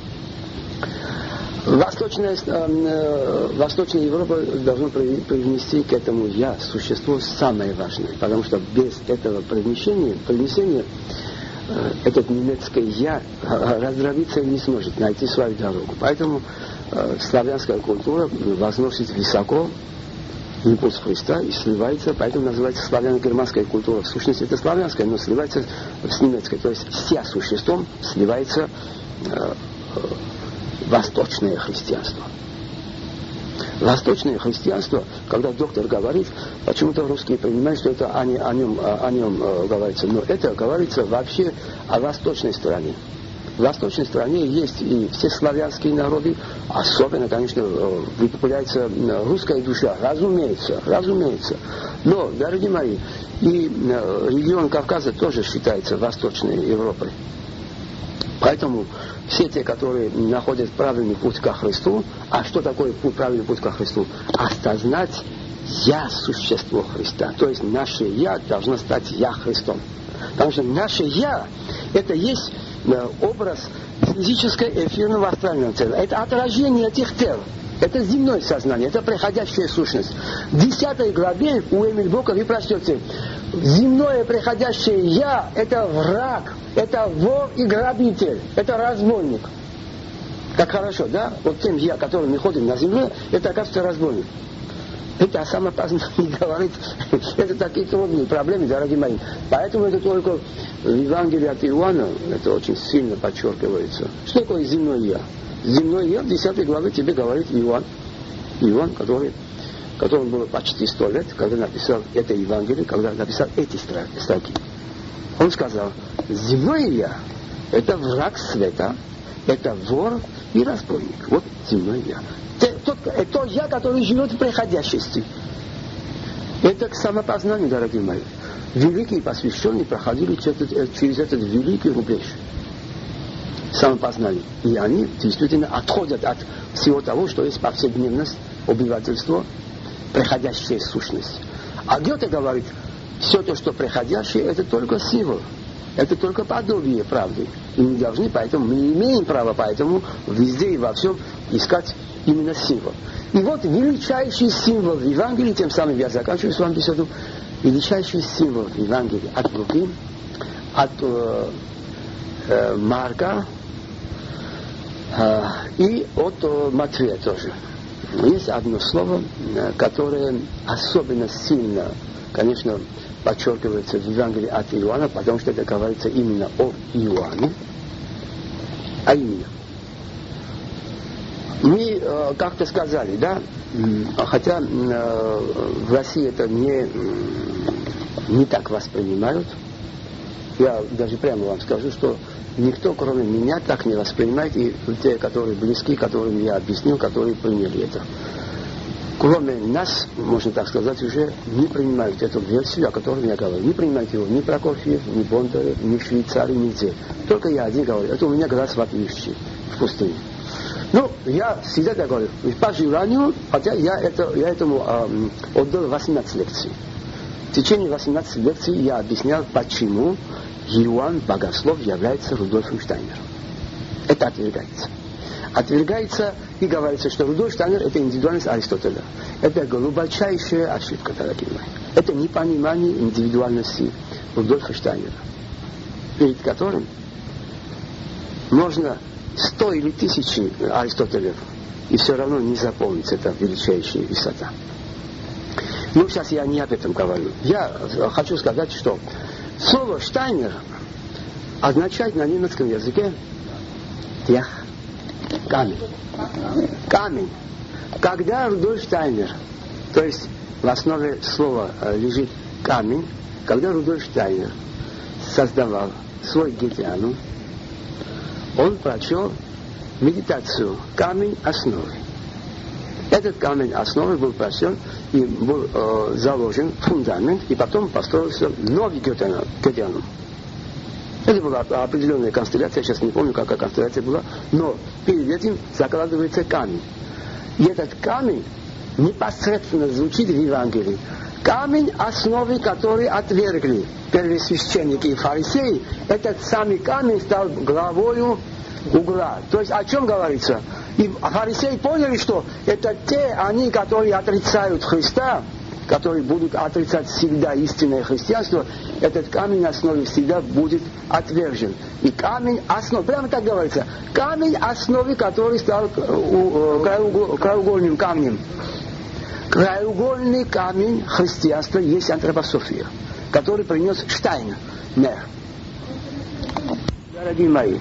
Восточная, э, Восточная Европа должна привнести к этому «я» существо самое важное, потому что без этого привнесения, привнесения э, этот немецкое «я» раздробиться не сможет, найти свою дорогу. Поэтому э, славянская культура возносит высоко импульс Христа и сливается, поэтому называется славяно-германская культура. В сущности это славянская, но сливается с немецкой, то есть вся существом сливается э, восточное христианство. Восточное христианство, когда доктор говорит, почему-то русские понимают, что это о, не, о нем, о, о нем э, говорится, но это говорится вообще о восточной стороне. В восточной стране есть и все славянские народы, особенно, конечно, выкупляется русская душа, разумеется, разумеется. Но, дорогие мои, и регион Кавказа тоже считается Восточной Европой. Поэтому все те, которые находят правильный путь ко Христу, а что такое путь, правильный путь ко Христу? Осознать «я» существо Христа. То есть наше «я» должно стать «я» Христом. Потому что наше «я» это есть образ физического, эфирного, астрального тела. Это отражение этих тел. Это земное сознание, это приходящая сущность. В десятой главе у Эмиль Бока вы прочтете: земное приходящее «я» – это враг, это вор и грабитель, это разбойник. Как хорошо, да? Вот тем «я», которым мы ходим на земле, это, оказывается, разбойник. Это о самопознании говорит. Это такие трудные проблемы, дорогие мои. Поэтому это только в Евангелии от Иоанна, это очень сильно подчеркивается. Что такое земное «я»? Земное «я» в десятой главе тебе говорит Иоанн. Иоанн, который, которому было почти сто лет, когда написал это Евангелие, когда написал эти строки. Он сказал: земное «я» – это враг света, это вор и разбойник. Вот земное «я». Это то «я», который живет в приходящести. Это к самопознанию, дорогие мои. Великие посвященные проходили через этот, через этот великий рубеж самопознания. И они действительно отходят от всего того, что есть повседневность, обывательство, приходящая сущность. А Гёте говорит, все то, что приходящее, это только символ. Это только подобие правды. И мы должны, поэтому мы имеем право, поэтому везде и во всем искать именно символ. И вот величайший символ в Евангелии, тем самым я заканчиваю с вами беседу, величайший символ в Евангелии от Луки, от э, э, Марка э, и от э, Матфея тоже. Есть одно слово, э, которое особенно сильно, конечно, подчеркивается в Евангелии от Иоанна, потому что это говорится именно о Иоанне, а именно. Мы э, как-то сказали, да, хотя э, в России это не, не так воспринимают, я даже прямо вам скажу, что никто, кроме меня, так не воспринимает, и те, которые близки, которым я объяснил, которые приняли это. Кроме нас, можно так сказать, уже не принимают эту версию, о которой я говорю. Не принимают его ни Прокофьев, ни Бондарев, ни в Швейцарии, нигде. Только я один говорю. Это у меня глаз вопиющий в пустыне. Ну, я всегда так говорю. По желанию, хотя я, это, я этому эм, отдал восемнадцать лекций. В течение восемнадцати лекций я объяснял, почему Иоанн Богослов является Рудольфом Штайнером. Это отвергается. Отвергается и говорится, что Рудольф Штайнер — это индивидуальность Аристотеля. Это глубочайшая ошибка, дорогие мои. Это непонимание индивидуальности Рудольфа Штайнера, перед которым можно сто или тысячи Аристотелев, и все равно не запомнить это величайшая высота. Ну, сейчас я не об этом говорю. Я хочу сказать, что слово «Штайнер» означает на немецком языке «тех». Камень. Камень. Когда Рудольф Штайнер, то есть в основе слова лежит камень, когда Рудольф Штайнер создавал свой Гетианум, он прочел медитацию «Камень основы». Этот камень основы был прочтен и был э, заложен фундамент, и потом построился новый Гетианум. Это была определенная констелляция, я сейчас не помню, какая констелляция была, но перед этим закладывается камень. И этот камень непосредственно звучит в Евангелии. Камень, основы который отвергли первосвященники и фарисеи, этот самый камень стал главою угла. То есть о чем говорится? И фарисеи поняли, что это те, они, которые отрицают Христа, которые будут отрицать всегда истинное христианство, этот камень на основе всегда будет отвержен. И камень основы, прямо так говорится, камень основы, который стал краеугольным камнем. Краеугольный камень христианства есть антропософия, который принес Штайнер. Дорогие мои,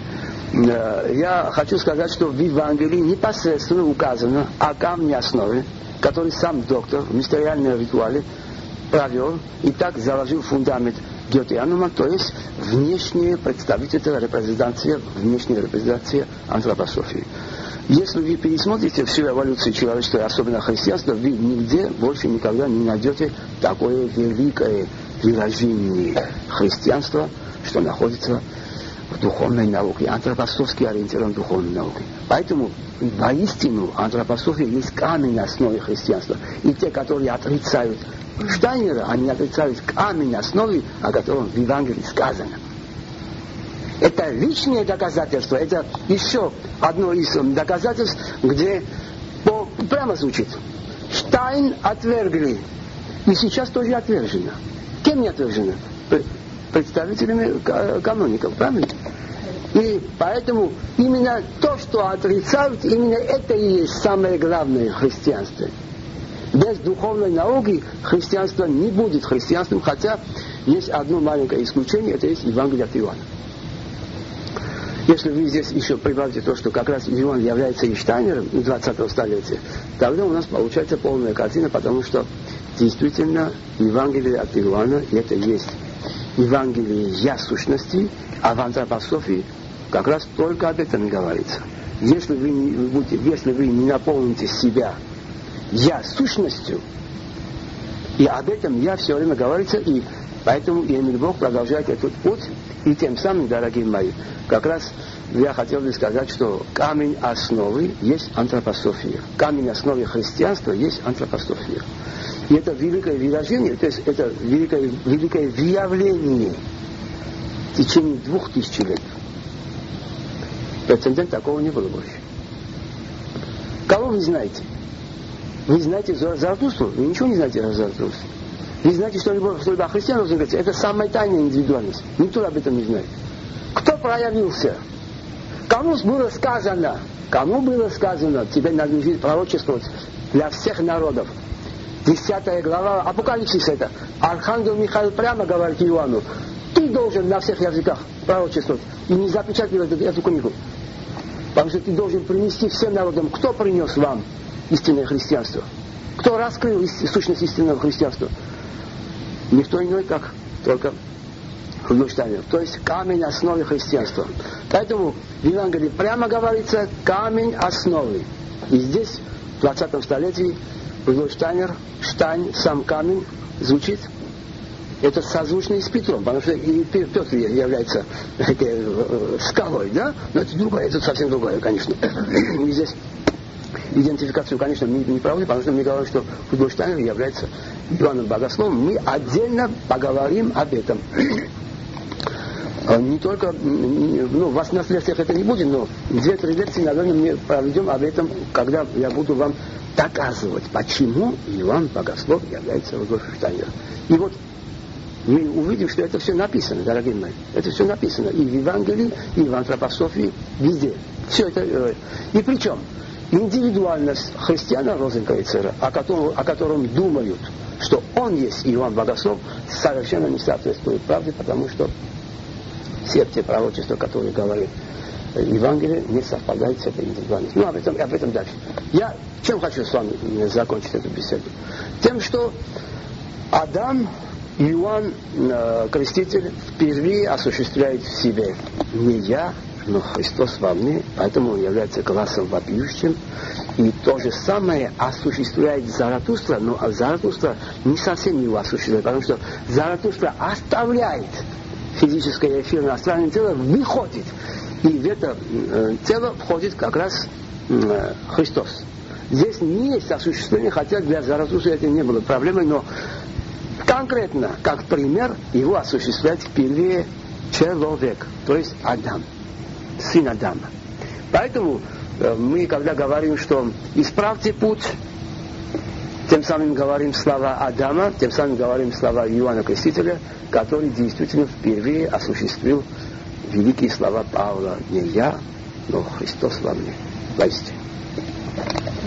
я хочу сказать, что в Евангелии непосредственно указано о камне основы, который сам доктор в мистериальном ритуале провел и так заложил фундамент Гетианума, то есть внешняя представительство, репрезентация, внешняя репрезентация антропософии. Если вы пересмотрите всю эволюцию человечества, особенно христианства, вы нигде больше никогда не найдете такое великое выражение христианства, что находится в духовной науке, антропософски ориентированной духовной науке. Поэтому воистину антропософия есть камень основы христианства. И те, которые отрицают Штайнера, они отрицают камень основы, о котором в Евангелии сказано. Это личное доказательство, это еще одно из доказательств, где по, прямо звучит: Штайн отвергли. И сейчас тоже отвержено. Кем не отвержено? Представителями каноников, правильно? И поэтому именно то, что отрицают, именно это и есть самое главное христианство. Без духовной науки христианство не будет христианством, хотя есть одно маленькое исключение, это есть Евангелие от Иоанна. Если вы здесь еще прибавите то, что как раз Иоанн является и Штайнером двадцатого столетия, тогда у нас получается полная картина, потому что действительно Евангелие от Иоанна, и это есть Евангелие «Я сущности», а в антропософии как раз только об этом и говорится. Если вы не, будете, если вы не наполните себя «Я сущностью», и об этом «Я» все время говорится, и поэтому Эмиль Бог продолжает этот путь, и тем самым, дорогие мои, как раз я хотел бы сказать, что камень основы есть антропософия. Камень основы христианства есть антропософия. И это великое выражение, то есть это великое, великое выявление в течение двух тысяч лет. Прецедент такого не было больше. Кого вы знаете? Вы знаете Заратустру? Вы ничего не знаете о Заратустре. Вы знаете что-либо, что-либо о христианстве? Это самая тайная индивидуальность. Никто об этом не знает. Кто проявился? Кому было сказано? Кому было сказано? Тебе надлежит пророчествовать для всех народов. Десятая глава Апокалипсиса это. Архангел Михаил прямо говорит Иоанну: ты должен на всех языках пророчествовать. И не запечатывать эту, эту книгу. Потому что ты должен принести всем народам. Кто принес вам истинное христианство? Кто раскрыл сущность истинного христианства? Никто иной, как только Художественный, то есть камень основы христианства. Поэтому в Евангелии прямо говорится камень основы. И здесь, в двадцатом столетии, Рудольф Штайнер, Штайн, сам камень, звучит, это созвучно и с Петром, потому что и Петр является скалой, да? Но это другое, это совсем другое, конечно. И здесь идентификацию, конечно, мы не проводим, потому что мы говорим, что Рудольф Штайнер является Иоанном Богословом. Мы отдельно поговорим об этом. Не только, ну, в восемнадцати лекциях это не будет, но две-три лекции, наверное, мы проведем об этом, когда я буду вам доказывать, почему Иоанн Богослов является Рудольфом Штайнером. И вот мы увидим, что это все написано, дорогие мои. Это все написано и в Евангелии, и в антропософии, везде. Все это. И причем индивидуальность христиана Розенкрейцера, о котором, о котором думают, что он есть Иоанн Богослов, совершенно не соответствует правде, потому что все те пророчества, которые говорит Евангелие, не совпадают с этой индивидуальностью. Ну, об этом, об этом дальше. Я чем хочу с вами закончить эту беседу? Тем, что Адам, Иоанн, э, Креститель, впервые осуществляет в себе не я, но Христос во мне, поэтому он является глазом вопиющим. И то же самое осуществляет Заратустра, но Заратустра не совсем его осуществляет, потому что Заратустра оставляет физическое эфирное астральное тело, выходит. И в это э, тело входит как раз э, Христос. Здесь не есть осуществление, хотя для Заратустры это не было проблемой, но конкретно, как пример, его осуществляет впервые человек, то есть Адам, сын Адама. Поэтому э, мы, когда говорим, что исправьте путь, тем самым говорим слова Адама, тем самым говорим слова Иоанна Крестителя, который действительно впервые осуществил великие слова Павла. Не я, но Христос во мне. Поистине.